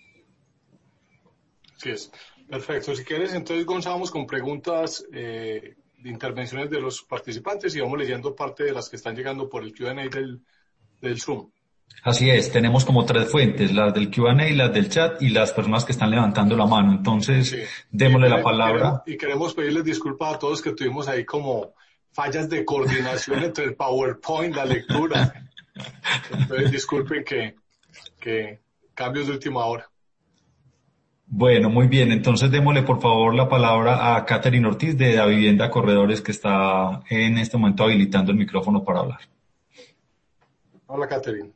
Sí es. Perfecto. Si quieres, entonces, Gonzalo, vamos con preguntas de intervenciones de los participantes y vamos leyendo parte de las que están llegando por el Q&A del Zoom. Así es, tenemos como 3 fuentes, las del Q&A, las del chat y las personas que están levantando la mano. Entonces, sí, démosle la palabra. Queremos pedirles disculpas a todos que tuvimos ahí como fallas de coordinación entre el PowerPoint, la lectura. Entonces, disculpen que cambios de última hora. Bueno, muy bien. Entonces, démosle por favor la palabra a Catherine Ortiz de Da Vivienda Corredores, que está en este momento habilitando el micrófono para hablar. Hola, Catherine.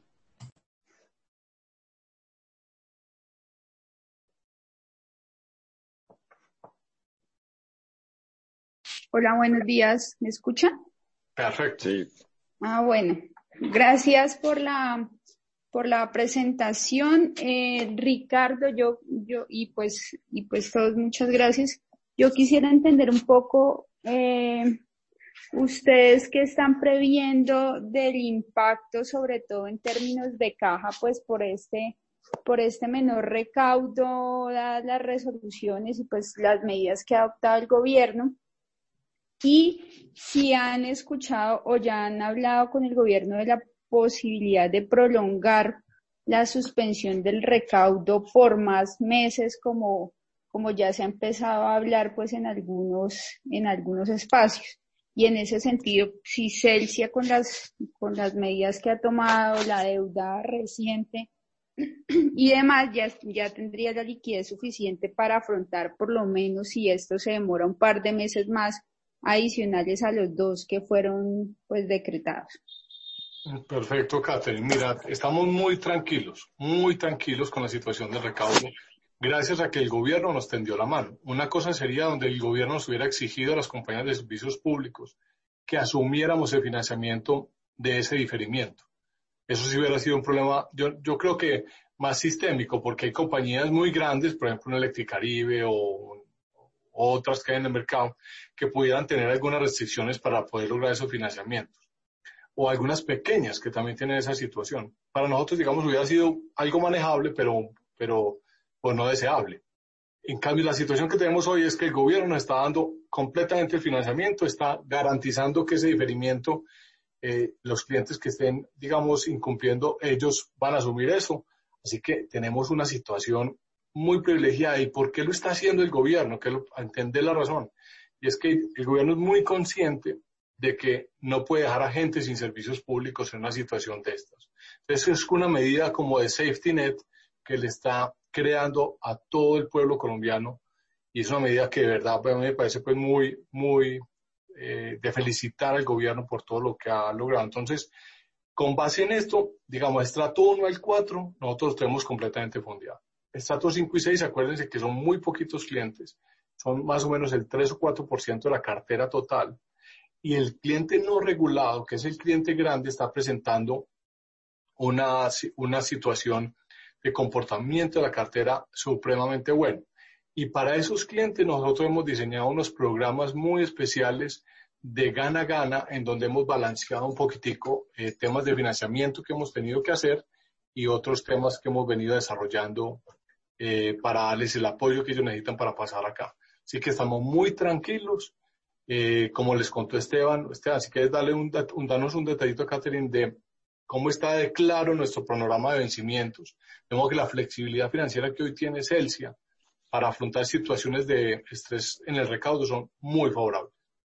Hola, buenos días. ¿Me escuchan? Perfecto. Sí. Bueno. Gracias por la presentación. Ricardo, y pues todos, muchas gracias. Yo quisiera entender un poco, ustedes qué están previendo del impacto, sobre todo en términos de caja, pues por este menor recaudo, las resoluciones y pues las medidas que ha adoptado el gobierno. Y si han escuchado o ya han hablado con el gobierno de la posibilidad de prolongar la suspensión del recaudo por más meses, como ya se ha empezado a hablar pues en algunos espacios. Y en ese sentido, si Celsia con las medidas que ha tomado, la deuda reciente y demás, ya tendría la liquidez suficiente para afrontar, por lo menos si esto se demora un par de meses más, adicionales a los 2 que fueron pues decretados. Perfecto, Catherine. Mira, estamos muy tranquilos con la situación del recaudo, gracias a que el gobierno nos tendió la mano. Una cosa sería donde el gobierno nos hubiera exigido a las compañías de servicios públicos que asumiéramos el financiamiento de ese diferimiento. Eso sí hubiera sido un problema, yo creo que más sistémico, porque hay compañías muy grandes, por ejemplo, una Electricaribe o otras que hay en el mercado, que pudieran tener algunas restricciones para poder lograr esos financiamientos. O algunas pequeñas que también tienen esa situación. Para nosotros, digamos, hubiera sido algo manejable, pero pues no deseable. En cambio, la situación que tenemos hoy es que el gobierno nos está dando completamente el financiamiento, está garantizando que ese diferimiento, los clientes que estén, digamos, incumpliendo, ellos van a asumir eso. Así que tenemos una situación muy privilegiada. ¿Y por qué lo está haciendo el gobierno? A entender la razón. Y es que el gobierno es muy consciente de que no puede dejar a gente sin servicios públicos en una situación de estas. Entonces es una medida como de safety net que le está creando a todo el pueblo colombiano, y es una medida que de verdad pues, a mí me parece pues muy de felicitar al gobierno por todo lo que ha logrado. Entonces, con base en esto, digamos, estrato 1 al 4, nosotros tenemos completamente fondeado. Estrato 5 y 6, acuérdense que son muy poquitos clientes, son más o menos el 3 o 4% de la cartera total. Y el cliente no regulado, que es el cliente grande, está presentando una situación de comportamiento de la cartera supremamente bueno. Y para esos clientes nosotros hemos diseñado unos programas muy especiales de gana-gana, en donde hemos balanceado un poquitico temas de financiamiento que hemos tenido que hacer y otros temas que hemos venido desarrollando para darles el apoyo que ellos necesitan para pasar acá. Así que estamos muy tranquilos. Como les contó Esteban, si quieres danos un detallito, Catherine, de cómo está de claro nuestro panorama de vencimientos. Vemos que la flexibilidad financiera que hoy tiene Celsia para afrontar situaciones de estrés en el recaudo son muy favorables.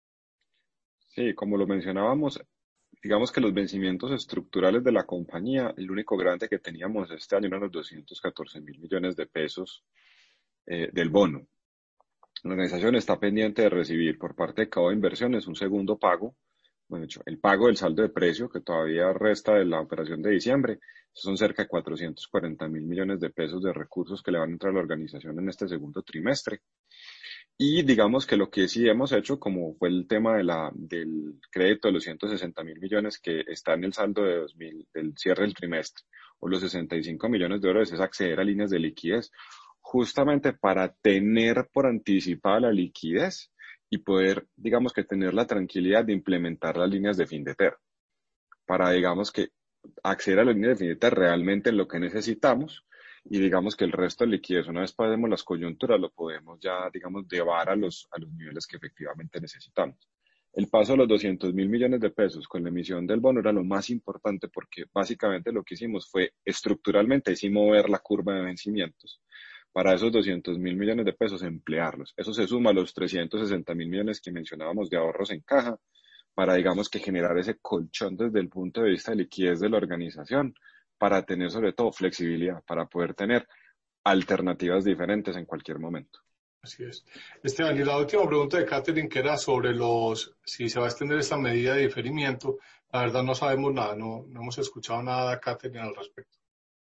Sí, como lo mencionábamos, digamos que los vencimientos estructurales de la compañía, el único grande que teníamos este año eran los 214.000 millones de pesos del bono. La organización está pendiente de recibir por parte de Cabo Inversiones un segundo pago, bueno, de hecho, el pago del saldo de precio que todavía resta de la operación de diciembre. Son cerca de 440.000 millones de pesos de recursos que le van a entrar a la organización en este segundo trimestre. Y digamos que lo que sí hemos hecho, como fue el tema del crédito de los 160.000 millones que está en el saldo del cierre del trimestre, o los 65 millones de dólares, es acceder a líneas de liquidez, justamente para tener por anticipada la liquidez y poder, digamos que tener la tranquilidad de implementar las líneas de fin de TER, para, digamos que acceder a las líneas de fin de TER realmente en lo que necesitamos, y digamos que el resto de liquidez, una vez pasemos las coyunturas, lo podemos ya, digamos, llevar a los niveles que efectivamente necesitamos. El paso de los 200.000 millones de pesos con la emisión del bono era lo más importante, porque básicamente lo que hicimos fue estructuralmente mover la curva de vencimientos para esos 200.000 millones de pesos emplearlos. Eso se suma a los 360.000 millones que mencionábamos de ahorros en caja, para, digamos, que generar ese colchón desde el punto de vista de liquidez de la organización, para tener sobre todo flexibilidad, para poder tener alternativas diferentes en cualquier momento. Así es. Esteban, y la última pregunta de Catherine, que era sobre si se va a extender esta medida de diferimiento. La verdad no sabemos nada, no hemos escuchado nada de Catherine al respecto.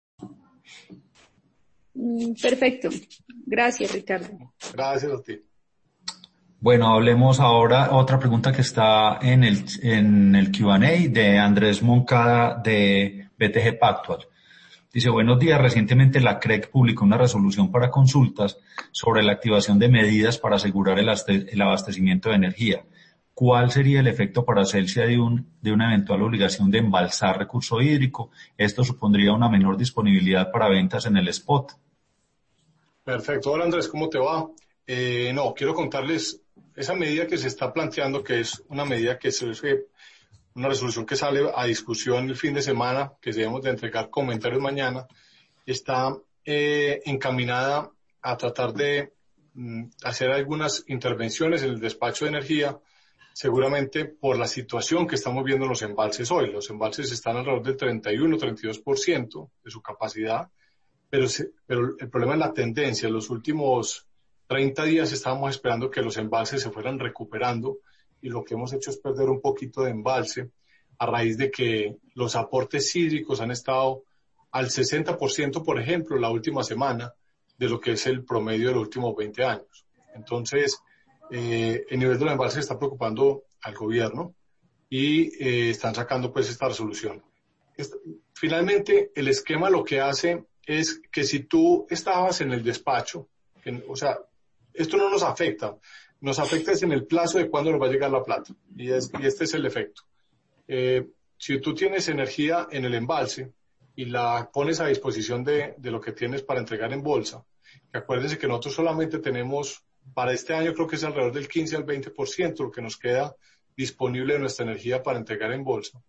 Perfecto. Gracias, Ricardo. Gracias a ti. Bueno, hablemos ahora, otra pregunta que está en el Q&A de Andrés Moncada de BTG Pactual. Dice, buenos días, recientemente la CREC publicó una resolución para consultas sobre la activación de medidas para asegurar el abastecimiento de energía. ¿Cuál sería el efecto para Celsia de una eventual obligación de embalsar recurso hídrico? ¿Esto supondría una menor disponibilidad para ventas en el spot? Perfecto. Hola Andrés, ¿cómo te va? No, quiero contarles esa medida que se está planteando, que es una medida una resolución que sale a discusión el fin de semana, que debemos de entregar comentarios mañana, está encaminada a tratar de hacer algunas intervenciones en el despacho de energía, seguramente por la situación que estamos viendo en los embalses hoy. Los embalses están alrededor del 31-32% de su capacidad, pero el problema es la tendencia. En los últimos 30 días estábamos esperando que los embalses se fueran recuperando, y lo que hemos hecho es perder un poquito de embalse a raíz de que los aportes hídricos han estado al 60%, por ejemplo, la última semana, de lo que es el promedio de los últimos 20 años. Entonces, el nivel de los embalses está preocupando al gobierno y están sacando pues esta resolución. Finalmente, el esquema lo que hace es que si tú estabas en el despacho, o sea, esto no nos afecta es en el plazo de cuándo nos va a llegar la plata, y este es el efecto. Si tú tienes energía en el embalse y la pones a disposición de lo que tienes para entregar en bolsa, que acuérdense que nosotros solamente tenemos, para este año creo que es alrededor del 15 al 20% lo que nos queda disponible de nuestra energía para entregar en bolsa.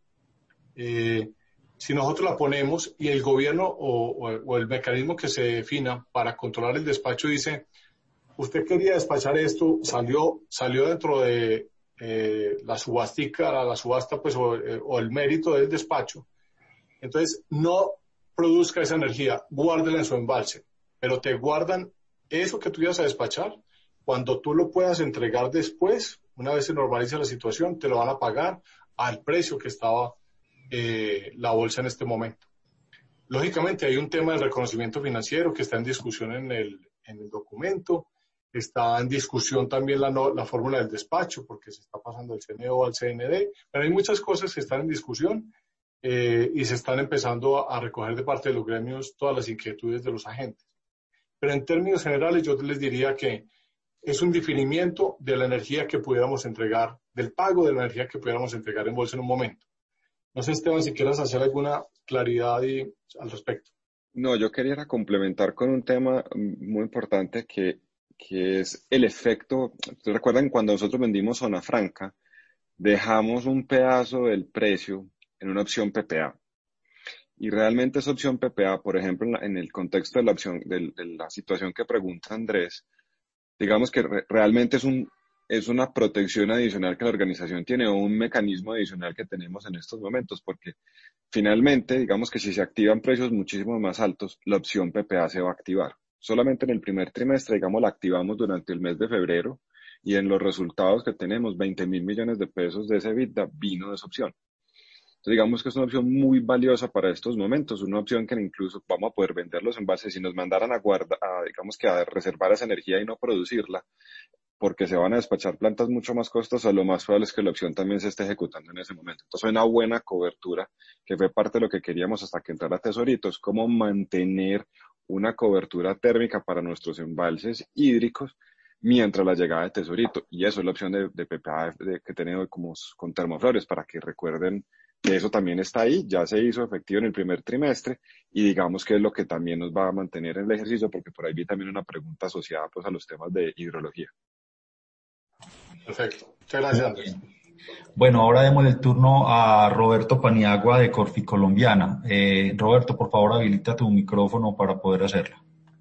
Si nosotros la ponemos y el gobierno o el mecanismo que se defina para controlar el despacho dice, usted quería despachar esto, salió dentro de la subasta pues, o el mérito del despacho, entonces no produzca esa energía, guárdela en su embalse, pero te guardan eso que tú ibas a despachar, cuando tú lo puedas entregar después, una vez se normalice la situación, te lo van a pagar al precio que estaba la bolsa en este momento. Lógicamente hay un tema del reconocimiento financiero que está en discusión en el documento, está en discusión también la fórmula del despacho, porque se está pasando del CNO al CND, pero hay muchas cosas que están en discusión y se están empezando a recoger de parte de los gremios todas las inquietudes de los agentes. Pero en términos generales yo les diría que es un diferimiento de la energía que pudiéramos entregar, del pago de la energía que pudiéramos entregar en bolsa en un momento. No sé, Esteban, si quieres hacer alguna claridad al respecto. No, yo quería complementar con un tema muy importante que es el efecto. ¿Ustedes recuerdan cuando nosotros vendimos Zona Franca? Dejamos un pedazo del precio en una opción PPA. Y realmente esa opción PPA, por ejemplo, en el contexto de la opción, de la situación que pregunta Andrés, digamos que realmente es una protección adicional que la organización tiene o un mecanismo adicional que tenemos en estos momentos, porque finalmente, digamos que si se activan precios muchísimo más altos, la opción PPA se va a activar. Solamente en el primer trimestre, digamos, la activamos durante el mes de febrero y en los resultados que tenemos, 20.000 millones de pesos de ese EBITDA vino de esa opción. Entonces, digamos que es una opción muy valiosa para estos momentos, una opción que incluso vamos a poder vender los envases si nos mandaran digamos que a reservar esa energía y no producirla, porque se van a despachar plantas mucho más costosas, lo más probable es que la opción también se esté ejecutando en ese momento. Entonces, una buena cobertura, que fue parte de lo que queríamos hasta que entrara Tesorito, es cómo mantener una cobertura térmica para nuestros embalses hídricos mientras la llegada de Tesorito. Y eso es la opción de PPA que tenemos como con Termoflores, para que recuerden que eso también está ahí, ya se hizo efectivo en el primer trimestre y digamos que es lo que también nos va a mantener en el ejercicio, porque por ahí vi también una pregunta asociada pues a los temas de hidrología. Perfecto. Muchas gracias, Andrés. Bueno, ahora demos el turno a Roberto Paniagua de Corfi Colombiana. Roberto, por favor, habilita tu micrófono para poder hacerlo.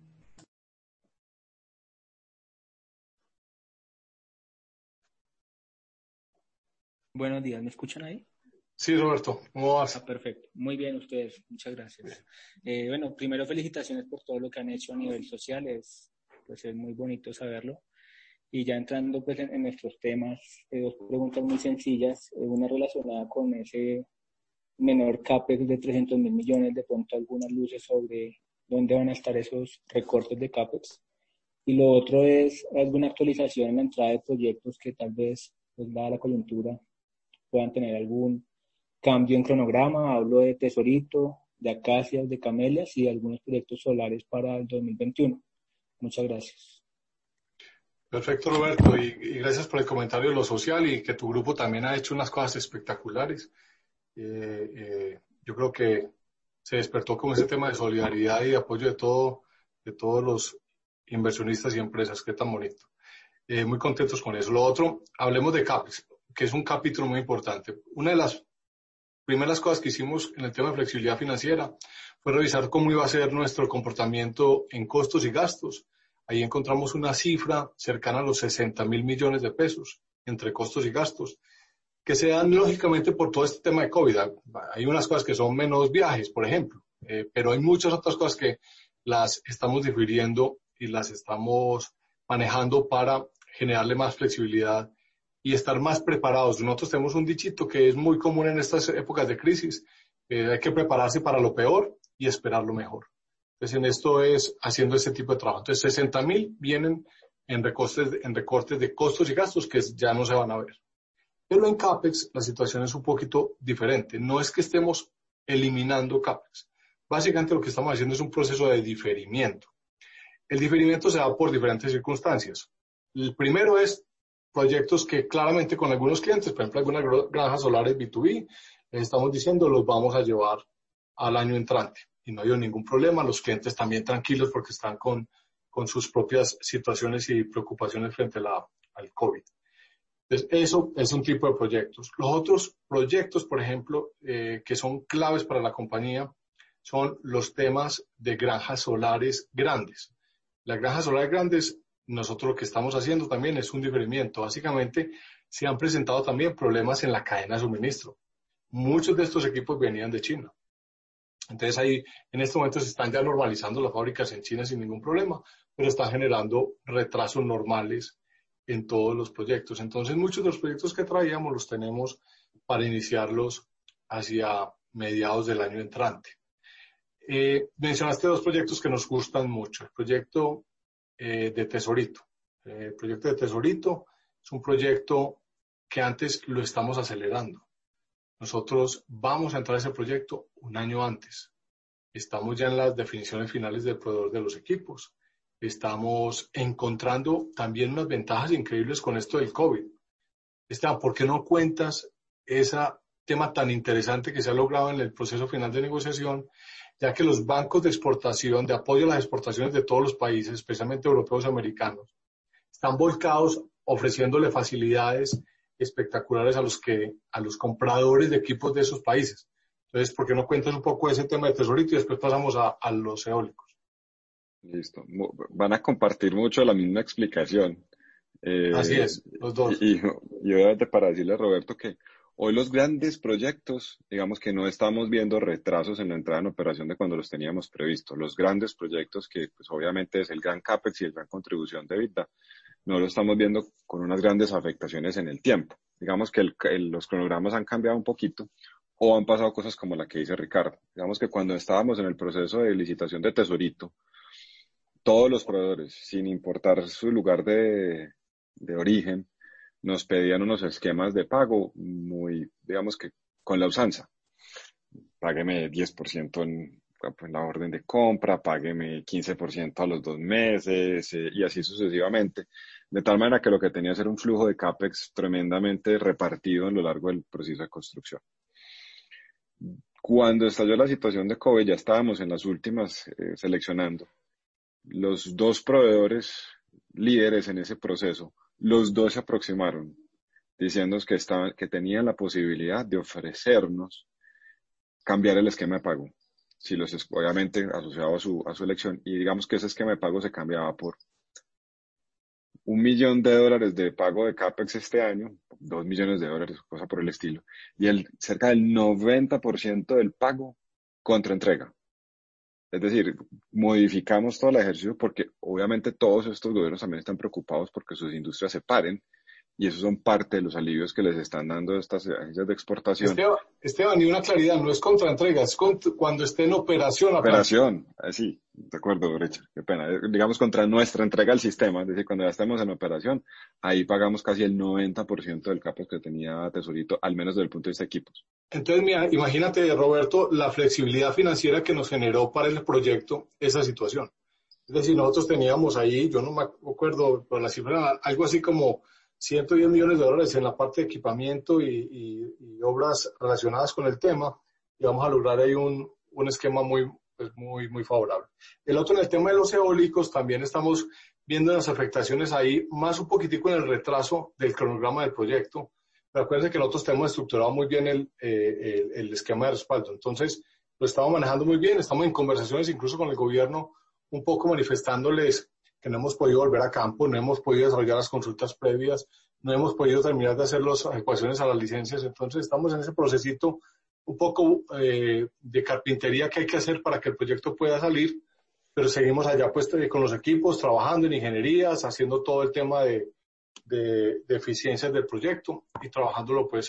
Buenos días, ¿me escuchan ahí? Sí, Roberto, ¿cómo vas? Perfecto, muy bien ustedes, muchas gracias. Bueno, primero felicitaciones por todo lo que han hecho a nivel social, pues es muy bonito saberlo. Y ya entrando pues en nuestros temas, dos preguntas muy sencillas, una relacionada con ese menor CAPEX de 300.000 millones, de pronto algunas luces sobre dónde van a estar esos recortes de CAPEX. Y lo otro es alguna actualización en la entrada de proyectos que tal vez, pues dada la coyuntura, puedan tener algún cambio en cronograma. Hablo de Tesorito, de Acacias, de Camelias y de algunos proyectos solares para el 2021. Muchas gracias. Perfecto, Roberto, y gracias por el comentario de lo social y que tu grupo también ha hecho unas cosas espectaculares. Yo creo que se despertó con ese tema de solidaridad y de apoyo de todos los inversionistas y empresas. Qué tan bonito. Muy contentos con eso. Lo otro, hablemos de CAPEX, que es un capítulo muy importante. Una de las primeras cosas que hicimos en el tema de flexibilidad financiera fue revisar cómo iba a ser nuestro comportamiento en costos y gastos. Ahí encontramos una cifra cercana a los 60.000 millones de pesos entre costos y gastos, que se dan lógicamente por todo este tema de COVID. Hay unas cosas que son menos viajes, por ejemplo, pero hay muchas otras cosas que las estamos difiriendo y las estamos manejando para generarle más flexibilidad y estar más preparados. Nosotros tenemos un dichito que es muy común en estas épocas de crisis. Hay que prepararse para lo peor y esperar lo mejor. Entonces, en esto es haciendo ese tipo de trabajo. Entonces, 60.000 vienen en recortes de costos y gastos que ya no se van a ver. Pero en CAPEX la situación es un poquito diferente. No es que estemos eliminando CAPEX. Básicamente lo que estamos haciendo es un proceso de diferimiento. El diferimiento se da por diferentes circunstancias. El primero es proyectos que claramente con algunos clientes, por ejemplo, algunas granjas solares B2B, les estamos diciendo los vamos a llevar al año entrante. Y no hay ningún problema, los clientes también tranquilos porque están con sus propias situaciones y preocupaciones frente al COVID. Entonces, eso es un tipo de proyectos. Los otros proyectos, por ejemplo, que son claves para la compañía, son los temas de granjas solares grandes. Las granjas solares grandes, nosotros lo que estamos haciendo también es un diferimiento. Básicamente, se han presentado también problemas en la cadena de suministro. Muchos de estos equipos venían de China. Entonces, ahí, en este momento se están ya normalizando las fábricas en China sin ningún problema, pero están generando retrasos normales en todos los proyectos. Entonces, muchos de los proyectos que traíamos los tenemos para iniciarlos hacia mediados del año entrante. Mencionaste dos proyectos que nos gustan mucho. El proyecto de Tesorito. El proyecto de Tesorito es un proyecto que antes lo estamos acelerando. Nosotros vamos a entrar a ese proyecto un año antes. Estamos ya en las definiciones finales del proveedor de los equipos. Estamos encontrando también unas ventajas increíbles con esto del COVID. Esteban, ¿por qué no cuentas ese tema tan interesante que se ha logrado en el proceso final de negociación, ya que los bancos de exportación, de apoyo a las exportaciones de todos los países, especialmente europeos y americanos, están volcados ofreciéndole facilidades espectaculares a los compradores de equipos de esos países? Entonces, ¿por qué no cuentas un poco de ese tema de Tesorito y después pasamos a los eólicos? Listo. Van a compartir mucho la misma explicación. Así es, los dos. Y obviamente para decirle a Roberto que hoy los grandes proyectos, digamos que no estamos viendo retrasos en la entrada en operación de cuando los teníamos previsto. Los grandes proyectos que pues obviamente es el gran CAPEX y el gran contribución de EBITDA, no lo estamos viendo con unas grandes afectaciones en el tiempo. Digamos que los cronogramas han cambiado un poquito o han pasado cosas como la que dice Ricardo. Digamos que cuando estábamos en el proceso de licitación de Tesorito, todos los proveedores, sin importar su lugar de origen, nos pedían unos esquemas de pago muy, digamos que con la usanza. Págueme 10% en la orden de compra, págueme 15% a los 2 meses y así sucesivamente. De tal manera que lo que tenía era un flujo de CAPEX tremendamente repartido a lo largo del proceso de construcción. Cuando estalló la situación de COVID, ya estábamos en las últimas seleccionando. Los dos proveedores líderes en ese proceso, los dos se aproximaron diciéndonos que tenían la posibilidad de ofrecernos cambiar el esquema de pago, si obviamente asociado a su elección, y digamos que ese esquema de pago se cambiaba por $1 millón de pago de CAPEX este año, $2 millones, cosa por el estilo, y cerca del 90% del pago contra entrega. Es decir, modificamos todo el ejercicio porque obviamente todos estos gobiernos también están preocupados porque sus industrias se paren y esos son parte de los alivios que les están dando estas agencias de exportación. Esteban, y una claridad, no es contraentrega, es cuando esté en operación. Operación, sí, de acuerdo, Richard, qué pena. Digamos contra nuestra entrega al sistema, es decir, cuando ya estemos en operación, ahí pagamos casi el 90% del CAPEX que tenía Tesorito, al menos desde el punto de vista de equipos. Entonces, mira, imagínate, Roberto, la flexibilidad financiera que nos generó para el proyecto esa situación. Es decir, nosotros teníamos ahí, yo no me acuerdo, pero la cifra era algo así como $110 millones en la parte de equipamiento y obras relacionadas con el tema, y vamos a lograr ahí un esquema muy favorable. El otro, en el tema de los eólicos, también estamos viendo las afectaciones ahí, más un poquitico en el retraso del cronograma del proyecto. Pero acuérdense que nosotros tenemos estructurado muy bien el esquema de respaldo. Entonces, lo estamos manejando muy bien, estamos en conversaciones incluso con el gobierno, un poco manifestándoles que no hemos podido volver a campo, no hemos podido desarrollar las consultas previas, no hemos podido terminar de hacer las adecuaciones a las licencias. Entonces, estamos en ese procesito un poco de carpintería que hay que hacer para que el proyecto pueda salir, pero seguimos allá pues con los equipos, trabajando en ingenierías, haciendo todo el tema de de eficiencias del proyecto y trabajándolo pues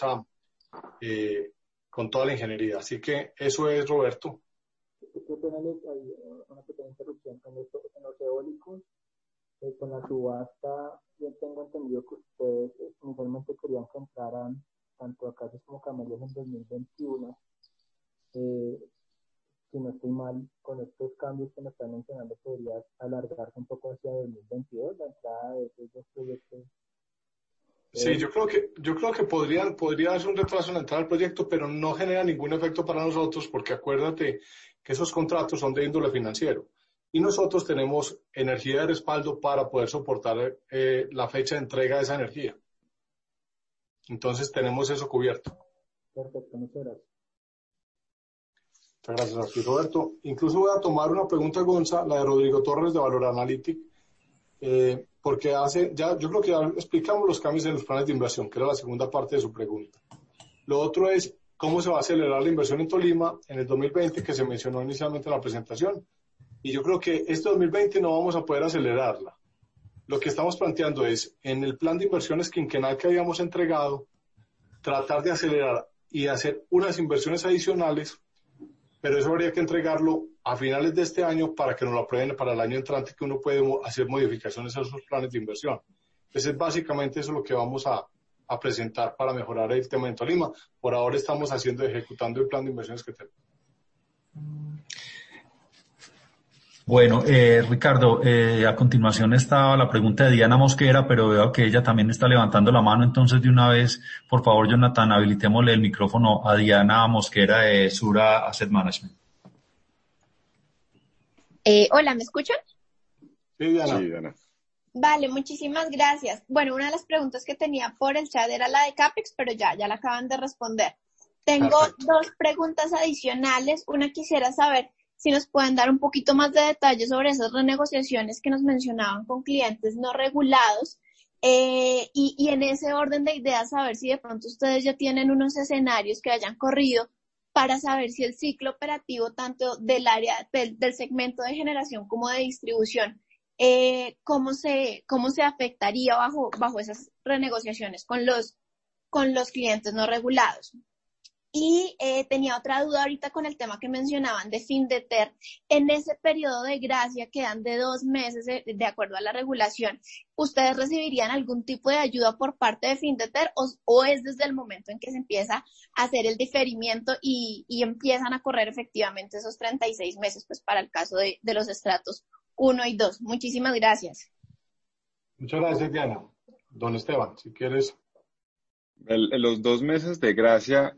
con toda la ingeniería. Así que eso es, Roberto. Qué pena, hay una pequeña interrupción con esto, en los eólicos, con la subasta, yo tengo entendido que ustedes inicialmente querían que entraran tanto a Casas como Camelias en 2021. Si no estoy mal, con estos cambios que me están mencionando, podría alargarse un poco hacia 2022 la entrada de esos dos proyectos. Sí, yo creo que podría darse un retraso en la entrada del proyecto, pero no genera ningún efecto para nosotros, porque acuérdate que esos contratos son de índole financiero y nosotros tenemos energía de respaldo para poder soportar la fecha de entrega de esa energía. Entonces tenemos eso cubierto. Perfecto, muchas gracias. Muchas gracias a ti, Roberto. Incluso voy a tomar una pregunta, Gonza, la de Rodrigo Torres de Valor Analytic, porque yo creo que ya explicamos los cambios en los planes de inversión, que era la segunda parte de su pregunta. Lo otro es cómo se va a acelerar la inversión en Tolima en el 2020, que se mencionó inicialmente en la presentación. Y yo creo que este 2020 no vamos a poder acelerarla. Lo que estamos planteando es, en el plan de inversiones quinquenal que habíamos entregado, tratar de acelerar y hacer unas inversiones adicionales, pero eso habría que entregarlo a finales de este año para que nos lo aprueben para el año entrante, que uno puede hacer modificaciones a esos planes de inversión. Entonces, básicamente eso es lo que vamos a presentar para mejorar el tema en Tolima. Por ahora estamos ejecutando el plan de inversiones que tenemos. Bueno, Ricardo, a continuación estaba la pregunta de Diana Mosquera, pero veo que ella también está levantando la mano, entonces de una vez, por favor, Jonathan, habilitémosle el micrófono a Diana Mosquera de Sura Asset Management. Hola, ¿me escuchan? Sí, Diana. Sí, Diana. Vale, muchísimas gracias. Bueno, una de las preguntas que tenía por el chat era la de CAPEX, pero ya la acaban de responder. Tengo dos preguntas adicionales. Una, quisiera saber si nos pueden dar un poquito más de detalle sobre esas renegociaciones que nos mencionaban con clientes no regulados. Y en ese orden de ideas, saber si de pronto ustedes ya tienen unos escenarios que hayan corrido para saber si el ciclo operativo tanto del área del segmento de generación como de distribución, cómo se afectaría bajo esas renegociaciones con los clientes no regulados. Y tenía otra duda ahorita con el tema que mencionaban de Findeter. En ese periodo de gracia que dan de 2 meses de acuerdo a la regulación, ¿ustedes recibirían algún tipo de ayuda por parte de Findeter o es desde el momento en que se empieza a hacer el diferimiento y empiezan a correr efectivamente esos 36 meses, pues para el caso de los estratos 1 y 2? Muchísimas gracias. Muchas gracias, Diana. Don Esteban, si quieres. Los 2 meses de gracia,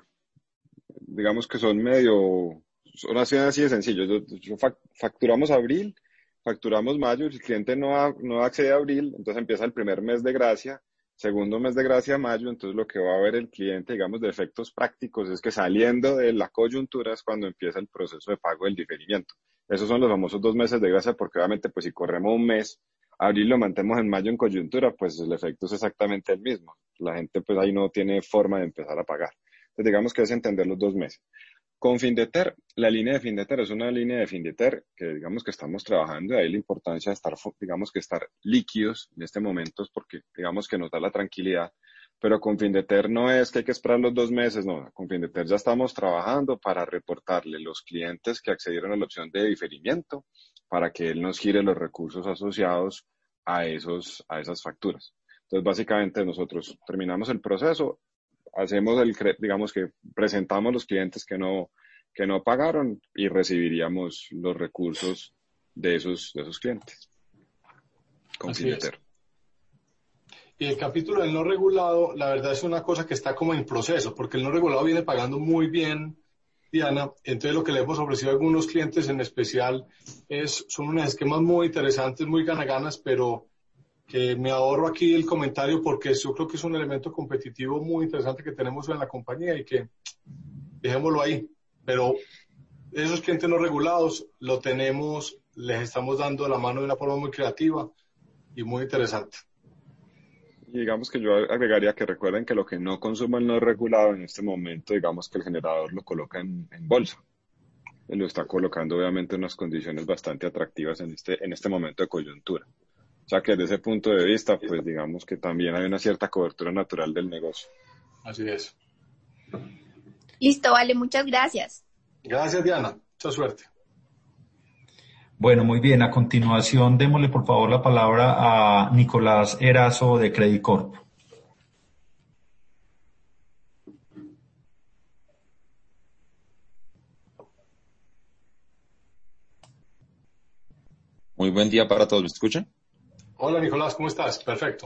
digamos que son así de sencillos. Facturamos abril, facturamos mayo, si el cliente no accede a abril, entonces empieza el primer mes de gracia, segundo mes de gracia mayo, entonces lo que va a ver el cliente, digamos, de efectos prácticos es que saliendo de la coyuntura es cuando empieza el proceso de pago del diferimiento. Esos son los famosos 2 meses de gracia, porque obviamente pues si corremos un mes, abril lo mantenemos en mayo en coyuntura, pues el efecto es exactamente el mismo. La gente pues ahí no tiene forma de empezar a pagar. Entonces digamos que es entender los 2 meses. Con Findeter, la línea de Findeter es una línea de Findeter que digamos que estamos trabajando, de ahí la importancia de estar líquidos en este momento, porque digamos que nos da la tranquilidad. Pero con Findeter no es que hay que esperar los 2 meses, no. Con Findeter ya estamos trabajando para reportarle los clientes que accedieron a la opción de diferimiento para que él nos gire los recursos asociados a esas facturas. Entonces, básicamente nosotros terminamos el proceso, digamos que presentamos los clientes que no pagaron y recibiríamos los recursos de esos clientes con Findeter. Y el capítulo del no regulado, la verdad es una cosa que está como en proceso, porque el no regulado viene pagando muy bien, Diana. Entonces lo que le hemos ofrecido a algunos clientes en especial son unos esquemas muy interesantes, muy ganaganas, pero que me ahorro aquí el comentario porque yo creo que es un elemento competitivo muy interesante que tenemos en la compañía y que dejémoslo ahí. Pero esos clientes no regulados lo tenemos, les estamos dando la mano de una forma muy creativa y muy interesante. Y digamos que yo agregaría que recuerden que lo que no consuma el no regulado en este momento, digamos que el generador lo coloca en bolsa. Él lo está colocando obviamente en unas condiciones bastante atractivas en este momento de coyuntura. O sea que desde ese punto de vista, pues digamos que también hay una cierta cobertura natural del negocio. Así es. Listo, vale, muchas gracias. Gracias, Diana. Mucha suerte. Bueno, muy bien. A continuación, démosle por favor la palabra a Nicolás Erazo de Credit Corp. Muy buen día para todos, ¿me escuchan? Hola, Nicolás, ¿cómo estás? Perfecto.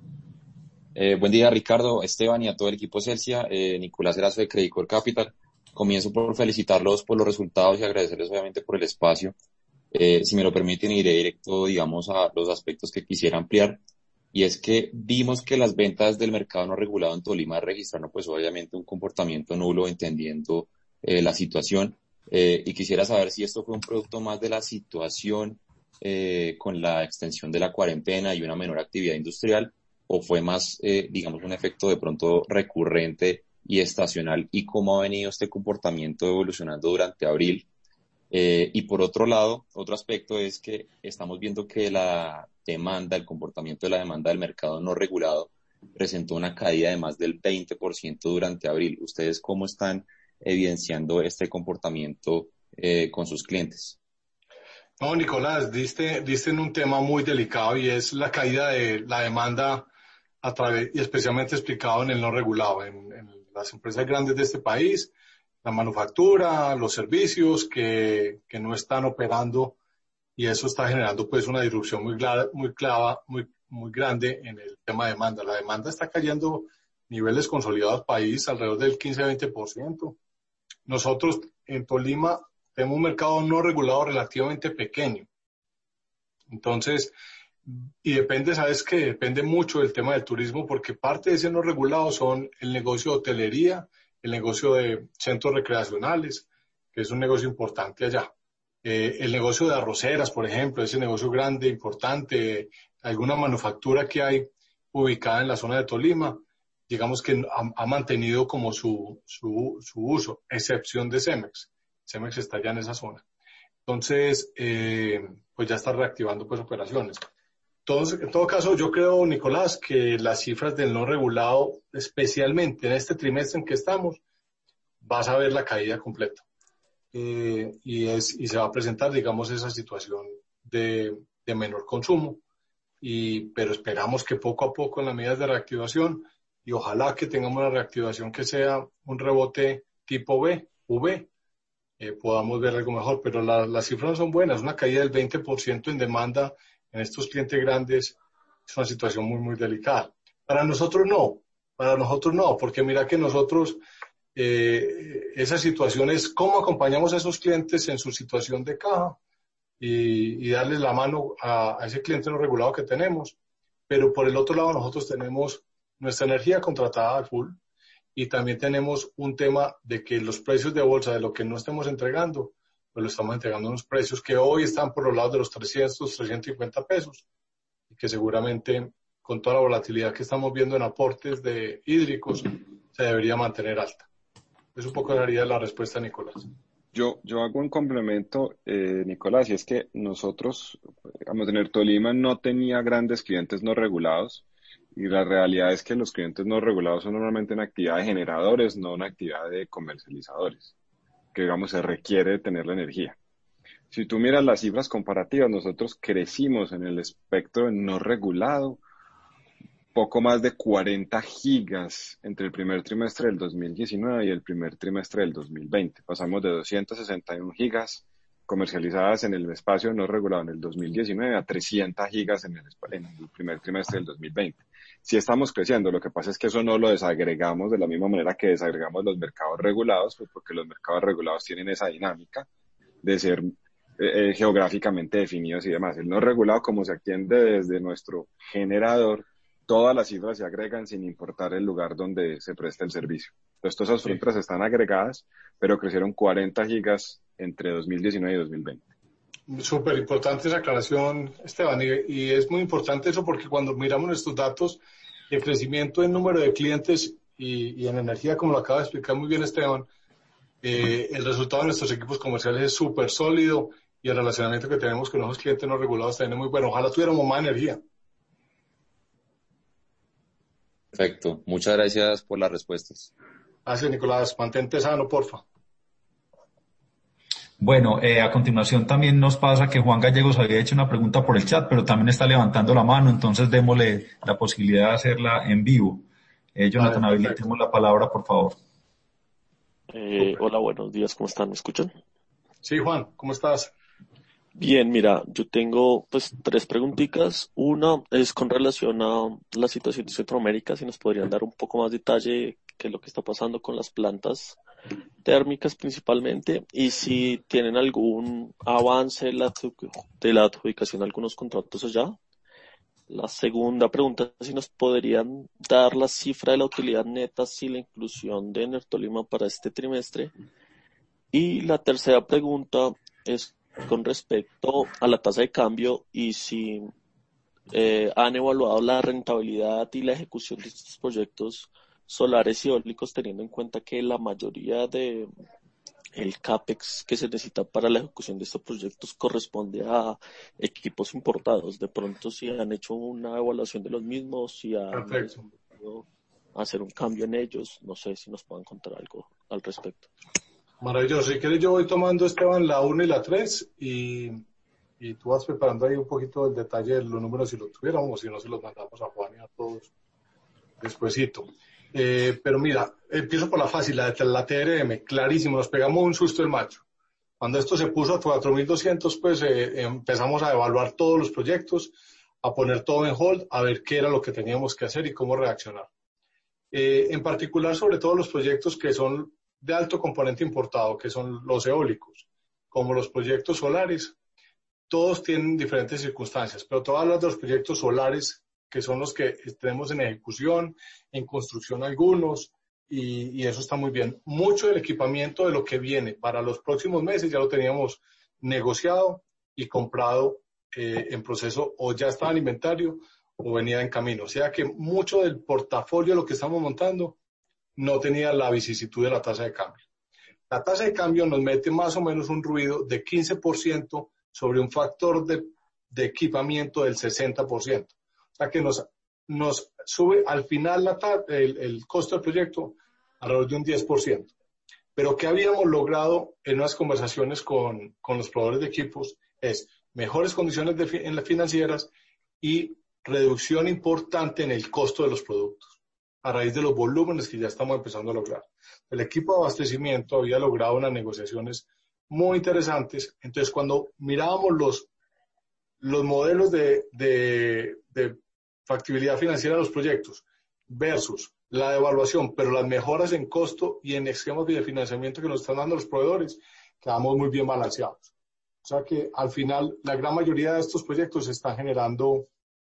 Buen día, Ricardo, Esteban y a todo el equipo Celsia. Nicolás Erazo de Credit Corp Capital. Comienzo por felicitarlos por los resultados y agradecerles obviamente por el espacio. Si me lo permiten, iré directo, digamos, a los aspectos que quisiera ampliar. Y es que vimos que las ventas del mercado no regulado en Tolima registraron, pues obviamente, un comportamiento nulo, entendiendo la situación. Y quisiera saber si esto fue un producto más de la situación con la extensión de la cuarentena y una menor actividad industrial, o fue más, digamos, un efecto de pronto recurrente y estacional, y cómo ha venido este comportamiento evolucionando durante abril. Y por otro lado, otro aspecto es que estamos viendo que la demanda, el comportamiento de la demanda del mercado no regulado presentó una caída de más del 20% durante abril. ¿Ustedes cómo están evidenciando este comportamiento con sus clientes? No, Nicolás, diste en un tema muy delicado y es la caída de la demanda a través, y especialmente explicado en el no regulado, en las empresas grandes de este país, la manufactura, los servicios que no están operando, y eso está generando pues una disrupción muy grande en el tema de demanda. La demanda está cayendo niveles consolidados país alrededor del 15-20%. Nosotros en Tolima tenemos un mercado no regulado relativamente pequeño. Entonces, y depende, ¿sabes qué? Depende mucho del tema del turismo, porque parte de ese no regulado son el negocio de hotelería, el negocio de centros recreacionales, que es un negocio importante allá. El negocio de arroceras, por ejemplo, ese negocio grande, importante, alguna manufactura que hay ubicada en la zona de Tolima, digamos que ha mantenido como su uso, excepción de Cemex. Cemex está ya en esa zona. Entonces, pues ya está reactivando pues operaciones. Entonces, en todo caso, yo creo, Nicolás, que las cifras del no regulado, especialmente en este trimestre en que estamos, vas a ver la caída completa. Y se va a presentar, digamos, esa situación de menor consumo. Pero esperamos que poco a poco en las medidas de reactivación, y ojalá que tengamos una reactivación que sea un rebote tipo V, podamos ver algo mejor. Pero las cifras no son buenas. Una caída del 20% en demanda en estos clientes grandes es una situación muy, muy delicada. Para nosotros no, porque mira que nosotros, esa situación es cómo acompañamos a esos clientes en su situación de caja y darles la mano a ese cliente no regulado que tenemos. Pero por el otro lado, nosotros tenemos nuestra energía contratada al full, y también tenemos un tema de que los precios de bolsa de lo que no estemos entregando, pues lo estamos entregando a unos precios que hoy están por los lados de los 350 pesos, y que seguramente con toda la volatilidad que estamos viendo en aportes de hídricos se debería mantener alta. Es un poco la respuesta, Nicolás. Yo hago un complemento, Nicolás, y es que nosotros, vamos a tener, Tolima no tenía grandes clientes no regulados, y la realidad es que los clientes no regulados son normalmente una actividad de generadores, no una actividad de comercializadores, que digamos se requiere tener la energía. Si tú miras las cifras comparativas, nosotros crecimos en el espectro no regulado poco más de 40 gigas entre el primer trimestre del 2019 y el primer trimestre del 2020. Pasamos de 261 gigas comercializadas en el espacio no regulado en el 2019 a 300 gigas en el primer trimestre del 2020. Sí estamos creciendo, lo que pasa es que eso no lo desagregamos de la misma manera que desagregamos los mercados regulados, pues porque los mercados regulados tienen esa dinámica de ser geográficamente definidos y demás. El no regulado, como se atiende desde nuestro generador, todas las cifras se agregan sin importar el lugar donde se presta el servicio. Entonces, todas esas fronteras están agregadas, pero crecieron 40 gigas entre 2019 y 2020. Súper importante esa aclaración, Esteban, y es muy importante eso porque cuando miramos estos datos, el crecimiento en número de clientes y en energía, como lo acaba de explicar muy bien Esteban, el resultado de nuestros equipos comerciales es súper sólido, y el relacionamiento que tenemos con esos clientes no regulados también es muy bueno. Ojalá tuviéramos más energía. Perfecto. Muchas gracias por las respuestas. Gracias, Nicolás. Mantente sano, porfa. Bueno, a continuación también nos pasa que Juan Gallegos había hecho una pregunta por el chat, pero también está levantando la mano, entonces démosle la posibilidad de hacerla en vivo. Jonathan, Vale, habilitemos la palabra, por favor. Hola, buenos días, ¿cómo están? ¿Me escuchan? Sí, Juan, ¿cómo estás? Bien, mira, yo tengo pues 3 preguntitas. Una es con relación a la situación de Centroamérica, si nos podrían dar un poco más detalle qué es lo que está pasando con las plantas térmicas principalmente y si tienen algún avance de la adjudicación de algunos contratos allá. La segunda pregunta es si nos podrían dar la cifra de la utilidad neta sin la inclusión de Enertolima para este trimestre. Y la tercera pregunta es con respecto a la tasa de cambio y si han evaluado la rentabilidad y la ejecución de estos proyectos solares y eólicos, teniendo en cuenta que la mayoría de el CAPEX que se necesita para la ejecución de estos proyectos corresponde a equipos importados. De pronto, si han hecho una evaluación de los mismos, si han decidido hacer un cambio en ellos, no sé si nos puedan contar algo al respecto. Maravilloso. Si quieres, yo voy tomando, Esteban, la 1 y la 3 y tú vas preparando ahí un poquito el detalle de los números si los tuviéramos, o si no se los mandamos a Juan y a todos despuesito. Pero mira, empiezo por la fácil, la TRM, clarísimo, nos pegamos un susto el macho. Cuando esto se puso a 4.200, pues empezamos a evaluar todos los proyectos, a poner todo en hold, a ver qué era lo que teníamos que hacer y cómo reaccionar. En particular, sobre todo los proyectos que son de alto componente importado, que son los eólicos, como los proyectos solares, todos tienen diferentes circunstancias, pero todos hablas de los proyectos solares, que son los que tenemos en ejecución, en construcción algunos, y eso está muy bien. Mucho del equipamiento de lo que viene para los próximos meses ya lo teníamos negociado y comprado en proceso, o ya estaba en inventario o venía en camino. O sea que mucho del portafolio de lo que estamos montando no tenía la vicisitud de la tasa de cambio. La tasa de cambio nos mete más o menos un ruido de 15% sobre un factor de equipamiento del 60%. O sea que nos sube al final el costo del proyecto alrededor de un 10%. Pero ¿qué habíamos logrado en unas conversaciones con los proveedores de equipos? Es mejores condiciones en las financieras y reducción importante en el costo de los productos, a raíz de los volúmenes que ya estamos empezando a lograr. El equipo de abastecimiento había logrado unas negociaciones muy interesantes. Entonces, cuando mirábamos los modelos de factibilidad financiera de los proyectos versus la evaluación, pero las mejoras en costo y en esquemas de financiamiento que nos están dando los proveedores, quedamos muy bien balanceados. O sea que al final la gran mayoría de estos proyectos están generando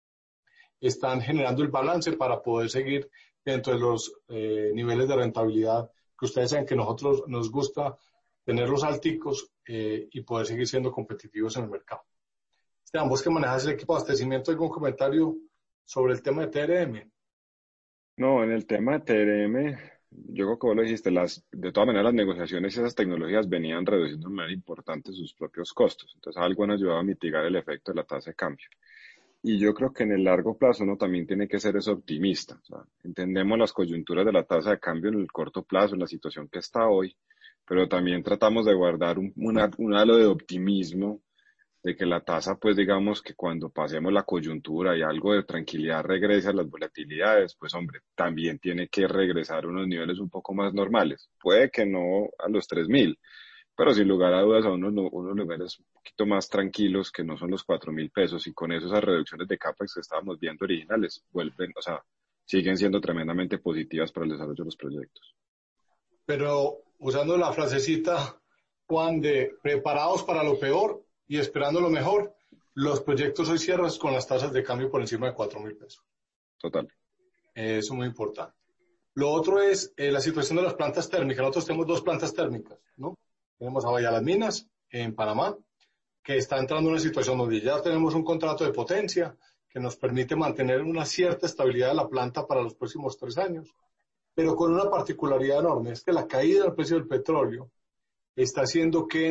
el balance para poder seguir dentro de los niveles de rentabilidad que ustedes saben que nosotros nos gusta tenerlos alticos y poder seguir siendo competitivos en el mercado. Esteban, vos que manejas el equipo de abastecimiento, ¿algún comentario sobre el tema de TRM? No, en el tema de TRM, yo creo que vos lo dijiste, de todas maneras las negociaciones y esas tecnologías venían reduciendo de manera importante sus propios costos. Entonces algo han ayudado a mitigar el efecto de la tasa de cambio. Y yo creo que en el largo plazo uno también tiene que ser optimista. O sea, entendemos las coyunturas de la tasa de cambio en el corto plazo, en la situación que está hoy, pero también tratamos de guardar un halo de optimismo de que la tasa, pues digamos que cuando pasemos la coyuntura y algo de tranquilidad regrese a las volatilidades, pues hombre, también tiene que regresar a unos niveles un poco más normales. Puede que no a los 3.000, pero sin lugar a dudas a unos niveles un poquito más tranquilos que no son los 4.000 pesos y con eso esas reducciones de CAPEX que estábamos viendo originales vuelven, o sea, siguen siendo tremendamente positivas para el desarrollo de los proyectos. Pero usando la frasecita, Juan, de preparados para lo peor y esperando lo mejor, los proyectos hoy cierran con las tasas de cambio por encima de 4.000 pesos. Total. Eso es muy importante. Lo otro es la situación de las plantas térmicas. Nosotros tenemos 2 plantas térmicas, ¿no? Tenemos a Bahía Las Minas, en Panamá, que está entrando en una situación donde ya tenemos un contrato de potencia que nos permite mantener una cierta estabilidad de la planta para los próximos 3 años, pero con una particularidad enorme, es que la caída del precio del petróleo está haciendo que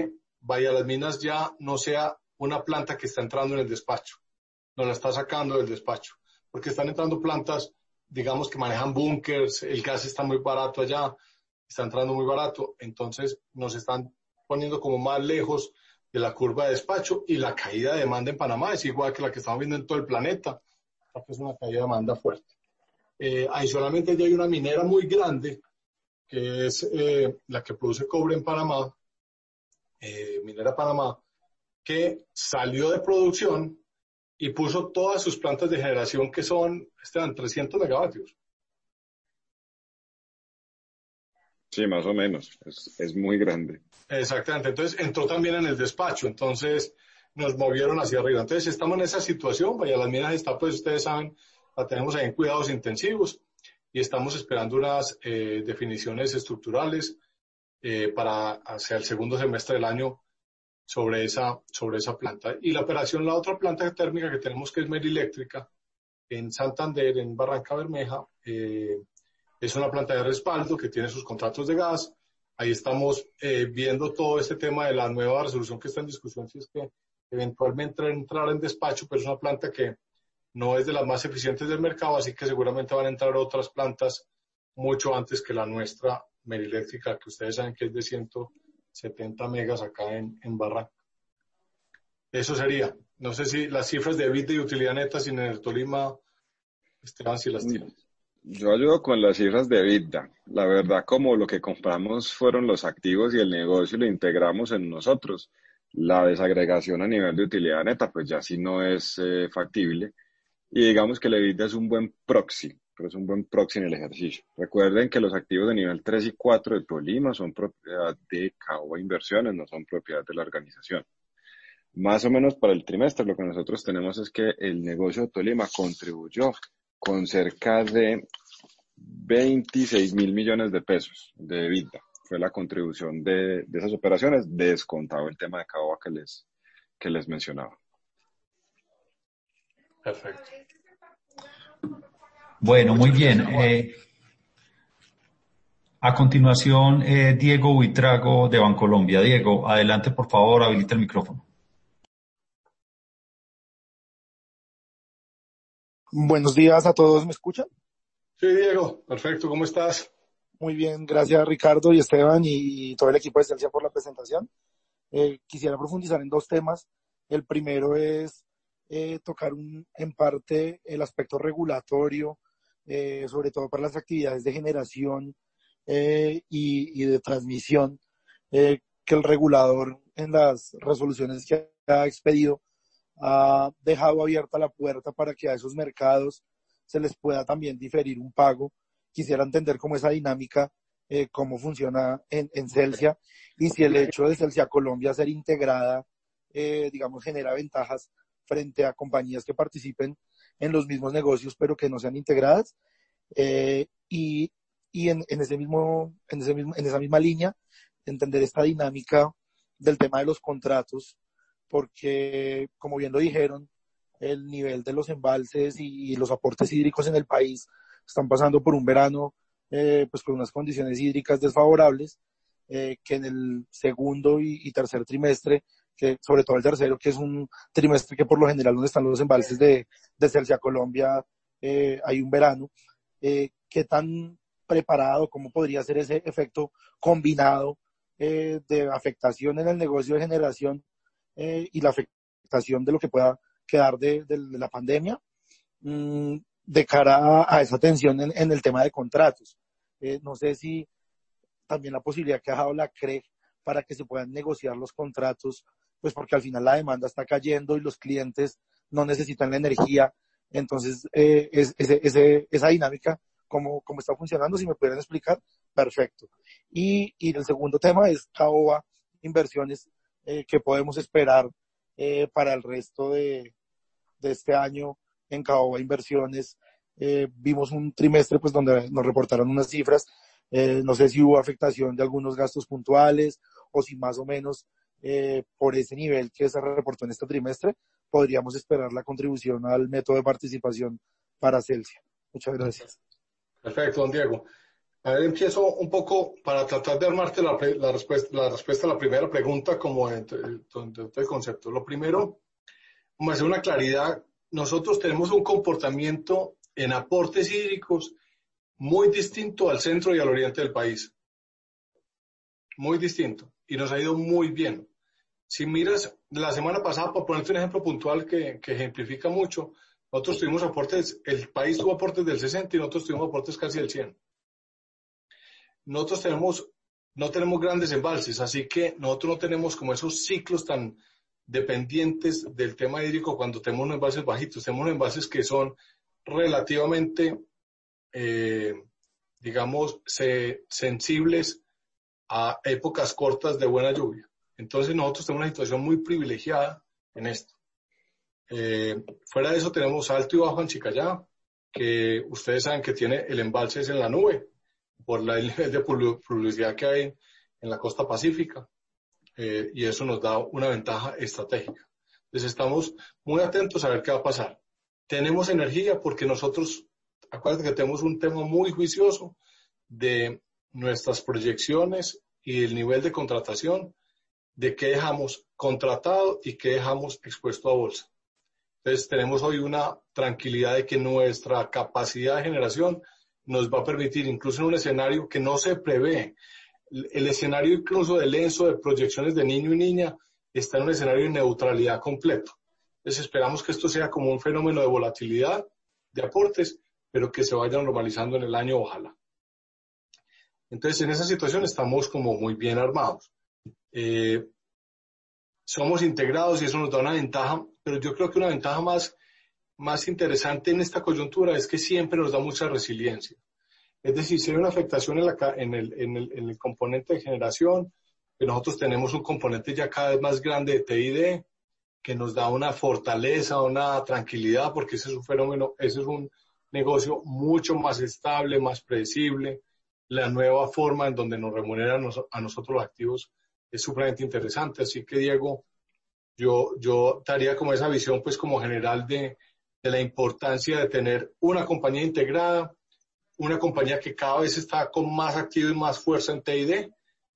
Bahía Las Minas ya no sea una planta que está entrando en el despacho, no la está sacando del despacho, porque están entrando plantas, digamos, que manejan búnkers, el gas está muy barato allá, está entrando muy barato, entonces nos están poniendo como más lejos de la curva de despacho, y la caída de demanda en Panamá es igual que la que estamos viendo en todo el planeta, es una caída de demanda fuerte. Adicionalmente ya hay una minera muy grande, que es la que produce cobre en Panamá, Minera Panamá, que salió de producción y puso todas sus plantas de generación, que son 300 megavatios. Sí, más o menos. Es muy grande. Exactamente. Entonces entró también en el despacho. Entonces nos movieron hacia arriba. Entonces estamos en esa situación. Vaya, Las Minas está, pues ustedes saben, la tenemos ahí en cuidados intensivos y estamos esperando unas definiciones estructurales para hacia el segundo semestre del año sobre esa planta. Y la operación, la otra planta térmica que tenemos, que es Meriléctrica, en Santander, en Barranca Bermeja, es una planta de respaldo que tiene sus contratos de gas. Ahí estamos viendo todo este tema de la nueva resolución que está en discusión, si es que eventualmente entrar en despacho, pero es una planta que no es de las más eficientes del mercado, así que seguramente van a entrar otras plantas mucho antes que la nuestra, Meriléctrica, que ustedes saben que es de 170 megas acá en Barranca. Eso sería. No sé si las cifras de EBITDA y utilidad neta sin el Tolima, Esteban, si las tienen. Yo ayudo con las cifras de EBITDA. La verdad, como lo que compramos fueron los activos y el negocio lo integramos en nosotros, la desagregación a nivel de utilidad neta, pues ya sí no es factible. Y digamos que el EBITDA es un buen proxy, pero es un buen proxy en el ejercicio. Recuerden que los activos de nivel 3 y 4 de Tolima son propiedad de Caoba Inversiones, no son propiedad de la organización. Más o menos para el trimestre lo que nosotros tenemos es que el negocio de Tolima contribuyó con cerca de 26.000 millones de pesos de EBITDA. Fue la contribución de esas operaciones, descontado el tema de Caoba que les mencionaba. Perfecto. Bueno, muy bien. A continuación, Diego Buitrago de Bancolombia. Diego, adelante, por favor, habilita el micrófono. Buenos días a todos, ¿me escuchan? Sí, Diego, perfecto, ¿cómo estás? Muy bien, gracias Ricardo y Esteban y todo el equipo de Celsia por la presentación. Quisiera profundizar en dos temas. El primero es tocar en parte el aspecto regulatorio, sobre todo para las actividades de generación y de transmisión, que el regulador en las resoluciones que ha expedido ha dejado abierta la puerta para que a esos mercados se les pueda también diferir un pago. Quisiera entender cómo esa dinámica, cómo funciona en Celsia, y si el hecho de Celsia Colombia ser integrada, digamos, genera ventajas frente a compañías que participen en los mismos negocios pero que no sean integradas. Y en esa misma línea, entender esta dinámica del tema de los contratos, porque, como bien lo dijeron, el nivel de los embalses y los aportes hídricos en el país están pasando por un verano pues con unas condiciones hídricas desfavorables, que en el segundo y tercer trimestre, que sobre todo el tercero, que es un trimestre que por lo general donde están los embalses de Celsia Colombia, hay un verano. ¿Qué tan preparado, cómo podría ser ese efecto combinado de afectación en el negocio de generación y la afectación de lo que pueda quedar de la pandemia, de cara a esa tensión en el tema de contratos? No sé si también la posibilidad que ha dejado la CRE para que se puedan negociar los contratos, pues porque al final la demanda está cayendo y los clientes no necesitan la energía. Entonces, esa dinámica, ¿cómo está funcionando? Si me pudieran explicar, perfecto. Y el segundo tema es Caoba Inversiones. ¿Qué podemos esperar para el resto de este año en Caoba Inversiones? Vimos un trimestre pues donde nos reportaron unas cifras. No sé si hubo afectación de algunos gastos puntuales o si más o menos por ese nivel que se reportó en este trimestre podríamos esperar la contribución al método de participación para Celsia. Muchas gracias. Perfecto, don Diego. A ver, empiezo un poco para tratar de armarte la respuesta a la primera pregunta como dentro del concepto. Lo primero, como hacer una claridad, nosotros tenemos un comportamiento en aportes hídricos muy distinto al centro y al oriente del país. Muy distinto. Y nos ha ido muy bien. Si miras, la semana pasada, por ponerte un ejemplo puntual que ejemplifica mucho, nosotros tuvimos aportes, el país tuvo aportes del 60 y nosotros tuvimos aportes casi del 100. Nosotros no tenemos grandes embalses, así que nosotros no tenemos como esos ciclos tan dependientes del tema hídrico cuando tenemos unos embalses bajitos. Tenemos unos embalses que son relativamente, digamos, sensibles a épocas cortas de buena lluvia. Entonces nosotros tenemos una situación muy privilegiada en esto. Fuera de eso tenemos Alto y Bajo Anchicayá, que ustedes saben que tiene el embalse es en la nube, por el nivel de pluviosidad que hay en la costa pacífica, y eso nos da una ventaja estratégica. Entonces estamos muy atentos a ver qué va a pasar. Tenemos energía porque nosotros, acuérdate que tenemos un tema muy juicioso de nuestras proyecciones y el nivel de contratación, de qué dejamos contratado y qué dejamos expuesto a bolsa. Entonces tenemos hoy una tranquilidad de que nuestra capacidad de generación nos va a permitir, incluso en un escenario que no se prevé, el escenario incluso del ENSO de proyecciones de niño y niña está en un escenario de neutralidad completo. Entonces esperamos que esto sea como un fenómeno de volatilidad de aportes, pero que se vaya normalizando en el año, ojalá. Entonces en esa situación estamos como muy bien armados. Somos integrados y eso nos da una ventaja, pero yo creo que una ventaja más interesante en esta coyuntura es que siempre nos da mucha resiliencia. Es decir, si hay una afectación en el componente de generación, que nosotros tenemos un componente ya cada vez más grande de TID, que nos da una fortaleza, una tranquilidad, porque ese es un fenómeno, ese es un negocio mucho más estable, más predecible. La nueva forma en donde nos remuneran a nosotros los activos es supremamente interesante. Así que, Diego, yo daría como esa visión, pues, como general de la importancia de tener una compañía integrada, una compañía que cada vez está con más activo y más fuerza en TID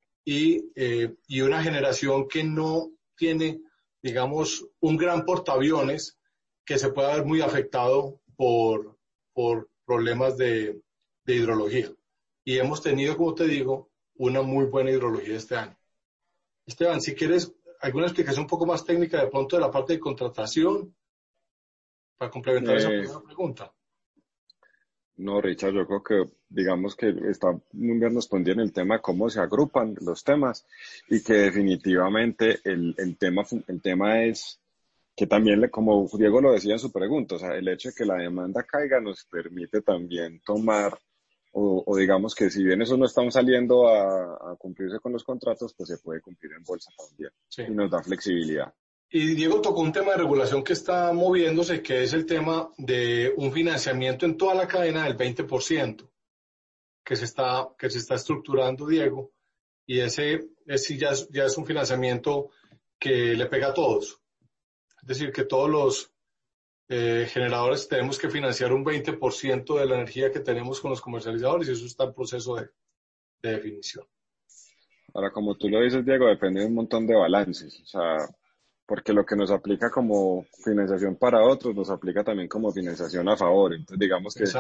y una generación que no tiene, digamos, un gran portaaviones que se pueda ver muy afectado por problemas de hidrología. Y hemos tenido, como te digo, una muy buena hidrología este año. Esteban, si quieres alguna explicación un poco más técnica de pronto de la parte de contratación para complementar esa primera pregunta. No, Richard, yo creo que digamos que está muy bien respondido en el tema de cómo se agrupan los temas y que definitivamente el tema es que también, como Diego lo decía en su pregunta, o sea, el hecho de que la demanda caiga nos permite también tomar, o digamos que si bien eso no estamos saliendo a cumplirse con los contratos, pues se puede cumplir en bolsa también. Sí. Y nos da flexibilidad. Y Diego tocó un tema de regulación que está moviéndose, que es el tema de un financiamiento en toda la cadena del 20% que se está estructurando, Diego, y ese ya es un financiamiento que le pega a todos. Es decir, que todos los generadores tenemos que financiar un 20% de la energía que tenemos con los comercializadores y eso está en proceso de definición. Ahora, como tú lo dices, Diego, depende de un montón de balances. O sea, porque lo que nos aplica como financiación para otros nos aplica también como financiación a favor. Entonces, digamos que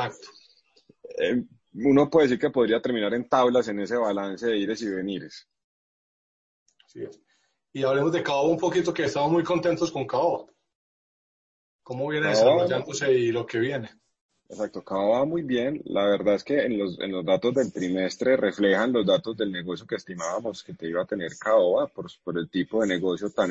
uno puede decir que podría terminar en tablas en ese balance de ires y venires. Sí. Y hablemos de Caoba un poquito, que estamos muy contentos con Caoba. ¿Cómo viene desarrollándose y lo que viene? Exacto, Caoba va muy bien. La verdad es que en los datos del trimestre reflejan los datos del negocio que estimábamos que te iba a tener Caoba por el tipo de negocio tan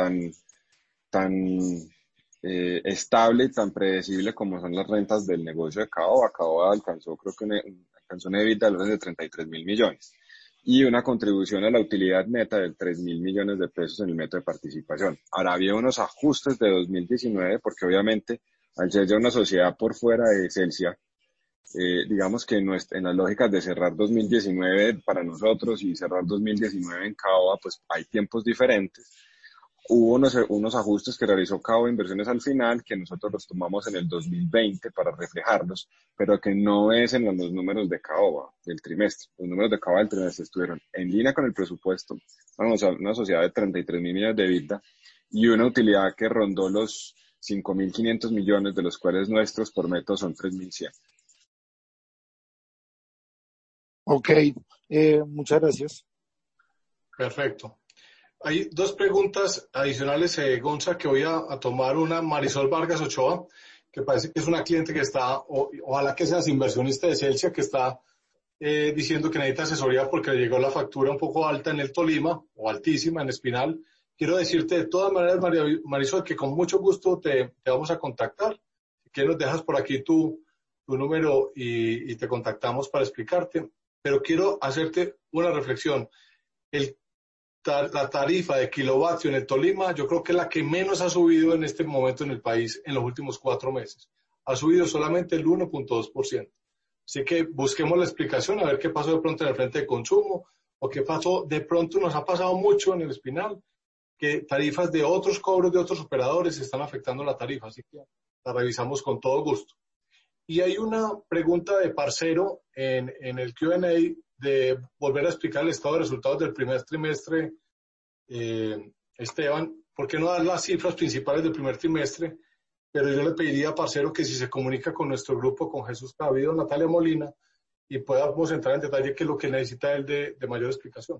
estable y tan predecible como son las rentas del negocio de Caoba. Caoba alcanzó, creo que alcanzó un EBITDA de 33.000 millones y una contribución a la utilidad neta de 3.000 millones de pesos en el método de participación. Ahora había unos ajustes de 2019 porque obviamente al ser ya una sociedad por fuera de Celsia, digamos que en las lógicas de cerrar 2019 para nosotros y cerrar 2019 en Caoba, pues hay tiempos diferentes. Hubo unos ajustes que realizó Cao Inversiones al final, que nosotros los tomamos en el 2020 para reflejarlos, pero que no es en los números de Caoba del trimestre. Los números de Caoba del trimestre estuvieron en línea con el presupuesto, una sociedad de 33.000 millones de EBITDA y una utilidad que rondó los 5.500 millones, de los cuales nuestros por método son 3.100. Ok, muchas gracias. Perfecto. Hay dos preguntas adicionales, Gonza, que voy a tomar. Una, Marisol Vargas Ochoa, que parece que es una cliente que está, ojalá que seas inversionista de Celsia, que está diciendo que necesita asesoría porque le llegó la factura un poco alta en el Tolima, o altísima en Espinal. Quiero decirte de todas maneras, Marisol, que con mucho gusto te vamos a contactar. Si quieres, nos dejas por aquí tu número y te contactamos para explicarte. Pero quiero hacerte una reflexión. La tarifa de kilovatio en el Tolima, yo creo que es la que menos ha subido en este momento en el país en los últimos 4 meses. Ha subido solamente el 1.2%. Así que busquemos la explicación, a ver qué pasó de pronto en el frente de consumo, o qué pasó de pronto, nos ha pasado mucho en el Espinal, que tarifas de otros cobros de otros operadores están afectando la tarifa, así que la revisamos con todo gusto. Y hay una pregunta de Parcero en el Q&A de volver a explicar el estado de resultados del primer trimestre. Esteban, ¿por qué no dar las cifras principales del primer trimestre? Pero yo le pediría a Parcero que si se comunica con nuestro grupo, con Jesús Cabido, Natalia Molina, y podamos entrar en detalle qué es lo que necesita él de mayor explicación.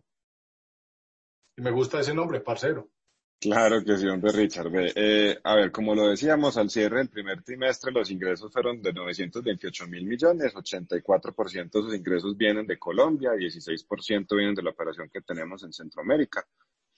Y me gusta ese nombre, Parcero. Claro que sí, hombre, Richard. A ver, como lo decíamos, al cierre del primer trimestre los ingresos fueron de 928.000 millones, 84% de esos ingresos vienen de Colombia, 16% vienen de la operación que tenemos en Centroamérica.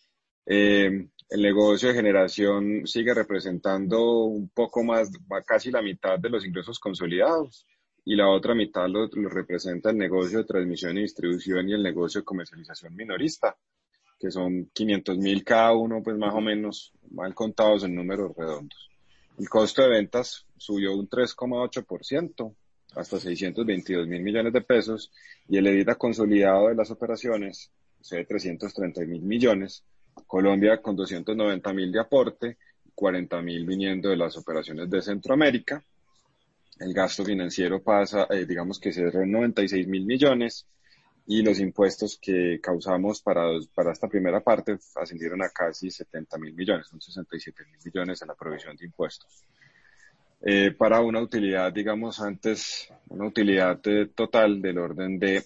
El negocio de generación sigue representando un poco más, casi la mitad de los ingresos consolidados, y la otra mitad lo representa el negocio de transmisión y distribución y el negocio de comercialización minorista, que son 500.000 cada uno, pues más o menos, mal contados en números redondos. El costo de ventas subió un 3,8%, hasta 622.000 millones de pesos, y el EBITDA consolidado de las operaciones es de 330.000 millones, Colombia con 290.000 de aporte, 40.000 viniendo de las operaciones de Centroamérica. El gasto financiero pasa, digamos que cerró en 96.000 millones, y los impuestos que causamos para esta primera parte ascendieron a casi 70.000 millones, son 67.000 millones en la provisión de impuestos. Para una utilidad, digamos antes, una utilidad total del orden de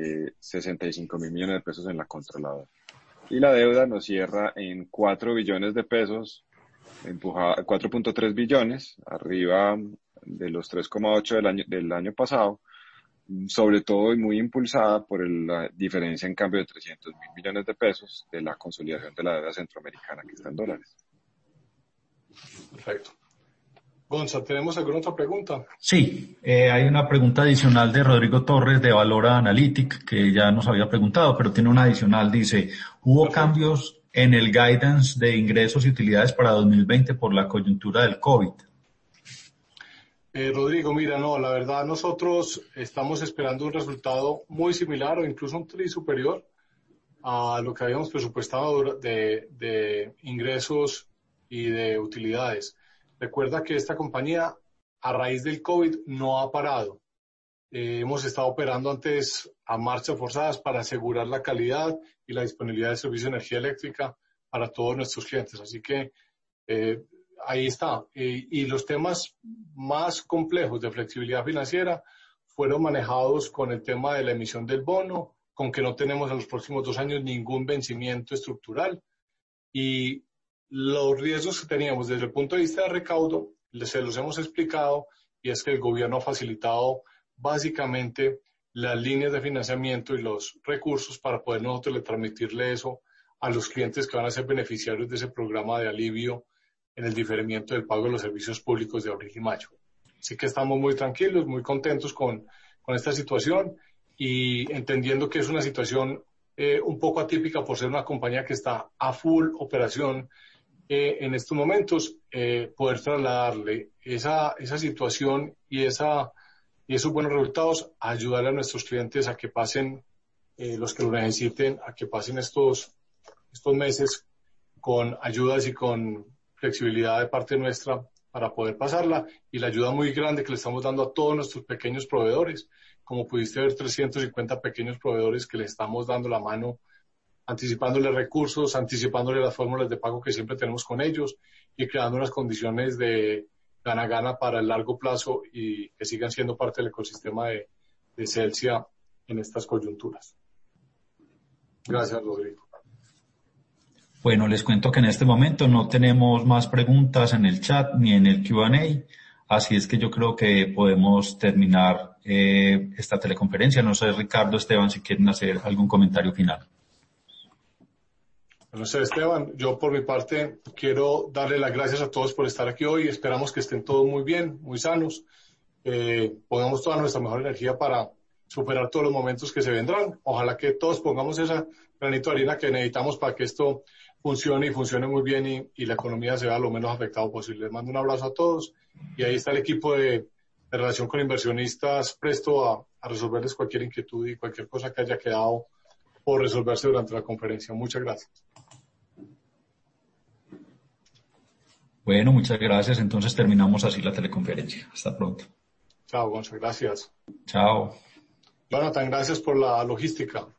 65.000 millones de pesos en la controladora. Y la deuda nos cierra en 4 billones de pesos, 4.3 billones, arriba de los 3,8 del año pasado, sobre todo y muy impulsada por la diferencia en cambio de 300.000 millones de pesos de la consolidación de la deuda centroamericana que está en dólares. Perfecto. Gonza, ¿tenemos alguna otra pregunta? Sí, hay una pregunta adicional de Rodrigo Torres de Valora Analytic, que ya nos había preguntado, pero tiene una adicional. Dice, ¿hubo Perfecto. cambios en el guidance de ingresos y utilidades para 2020 por la coyuntura del COVID? Rodrigo, mira, no, la verdad nosotros estamos esperando un resultado muy similar o incluso un tri superior a lo que habíamos presupuestado de ingresos y de utilidades. Recuerda que esta compañía, a raíz del COVID, no ha parado. Hemos estado operando antes a marchas forzadas para asegurar la calidad y la disponibilidad de servicio de energía eléctrica para todos nuestros clientes. Así que ahí está. Y los temas más complejos de flexibilidad financiera fueron manejados con el tema de la emisión del bono, con que no tenemos en los próximos 2 años ningún vencimiento estructural. Y los riesgos que teníamos desde el punto de vista de recaudo, se los hemos explicado, y es que el gobierno ha facilitado básicamente las líneas de financiamiento y los recursos para poder nosotros le transmitirle eso a los clientes que van a ser beneficiarios de ese programa de alivio en el diferimiento del pago de los servicios públicos de abril y mayo. Así que estamos muy tranquilos, muy contentos con esta situación y entendiendo que es una situación un poco atípica por ser una compañía que está a full operación en estos momentos, poder trasladarle esa situación y esos buenos resultados, ayudarle a nuestros clientes a que pasen, los que lo necesiten, a que pasen estos meses con ayudas y con flexibilidad de parte nuestra para poder pasarla, y la ayuda muy grande que le estamos dando a todos nuestros pequeños proveedores. Como pudiste ver, 350 pequeños proveedores que le estamos dando la mano, anticipándole recursos, anticipándole las fórmulas de pago que siempre tenemos con ellos y creando unas condiciones de gana-gana para el largo plazo y que sigan siendo parte del ecosistema de Celsia en estas coyunturas. Gracias, Rodrigo. Bueno, les cuento que en este momento no tenemos más preguntas en el chat ni en el Q&A, así es que yo creo que podemos terminar esta teleconferencia. No sé, Ricardo, Esteban, si quieren hacer algún comentario final. No sé, Esteban, yo por mi parte quiero darle las gracias a todos por estar aquí hoy. Esperamos que estén todos muy bien, muy sanos. Pongamos toda nuestra mejor energía para superar todos los momentos que se vendrán. Ojalá que todos pongamos esa granito de arena que necesitamos para que esto funcione y funcione muy bien y la economía se vea lo menos afectado posible. Les mando un abrazo a todos y ahí está el equipo de relación con inversionistas presto a resolverles cualquier inquietud y cualquier cosa que haya quedado por resolverse durante la conferencia. Muchas gracias. Bueno, muchas gracias. Entonces terminamos así la teleconferencia. Hasta pronto. Chao, Gonzalo. Gracias. Chao. Jonathan, gracias por la logística.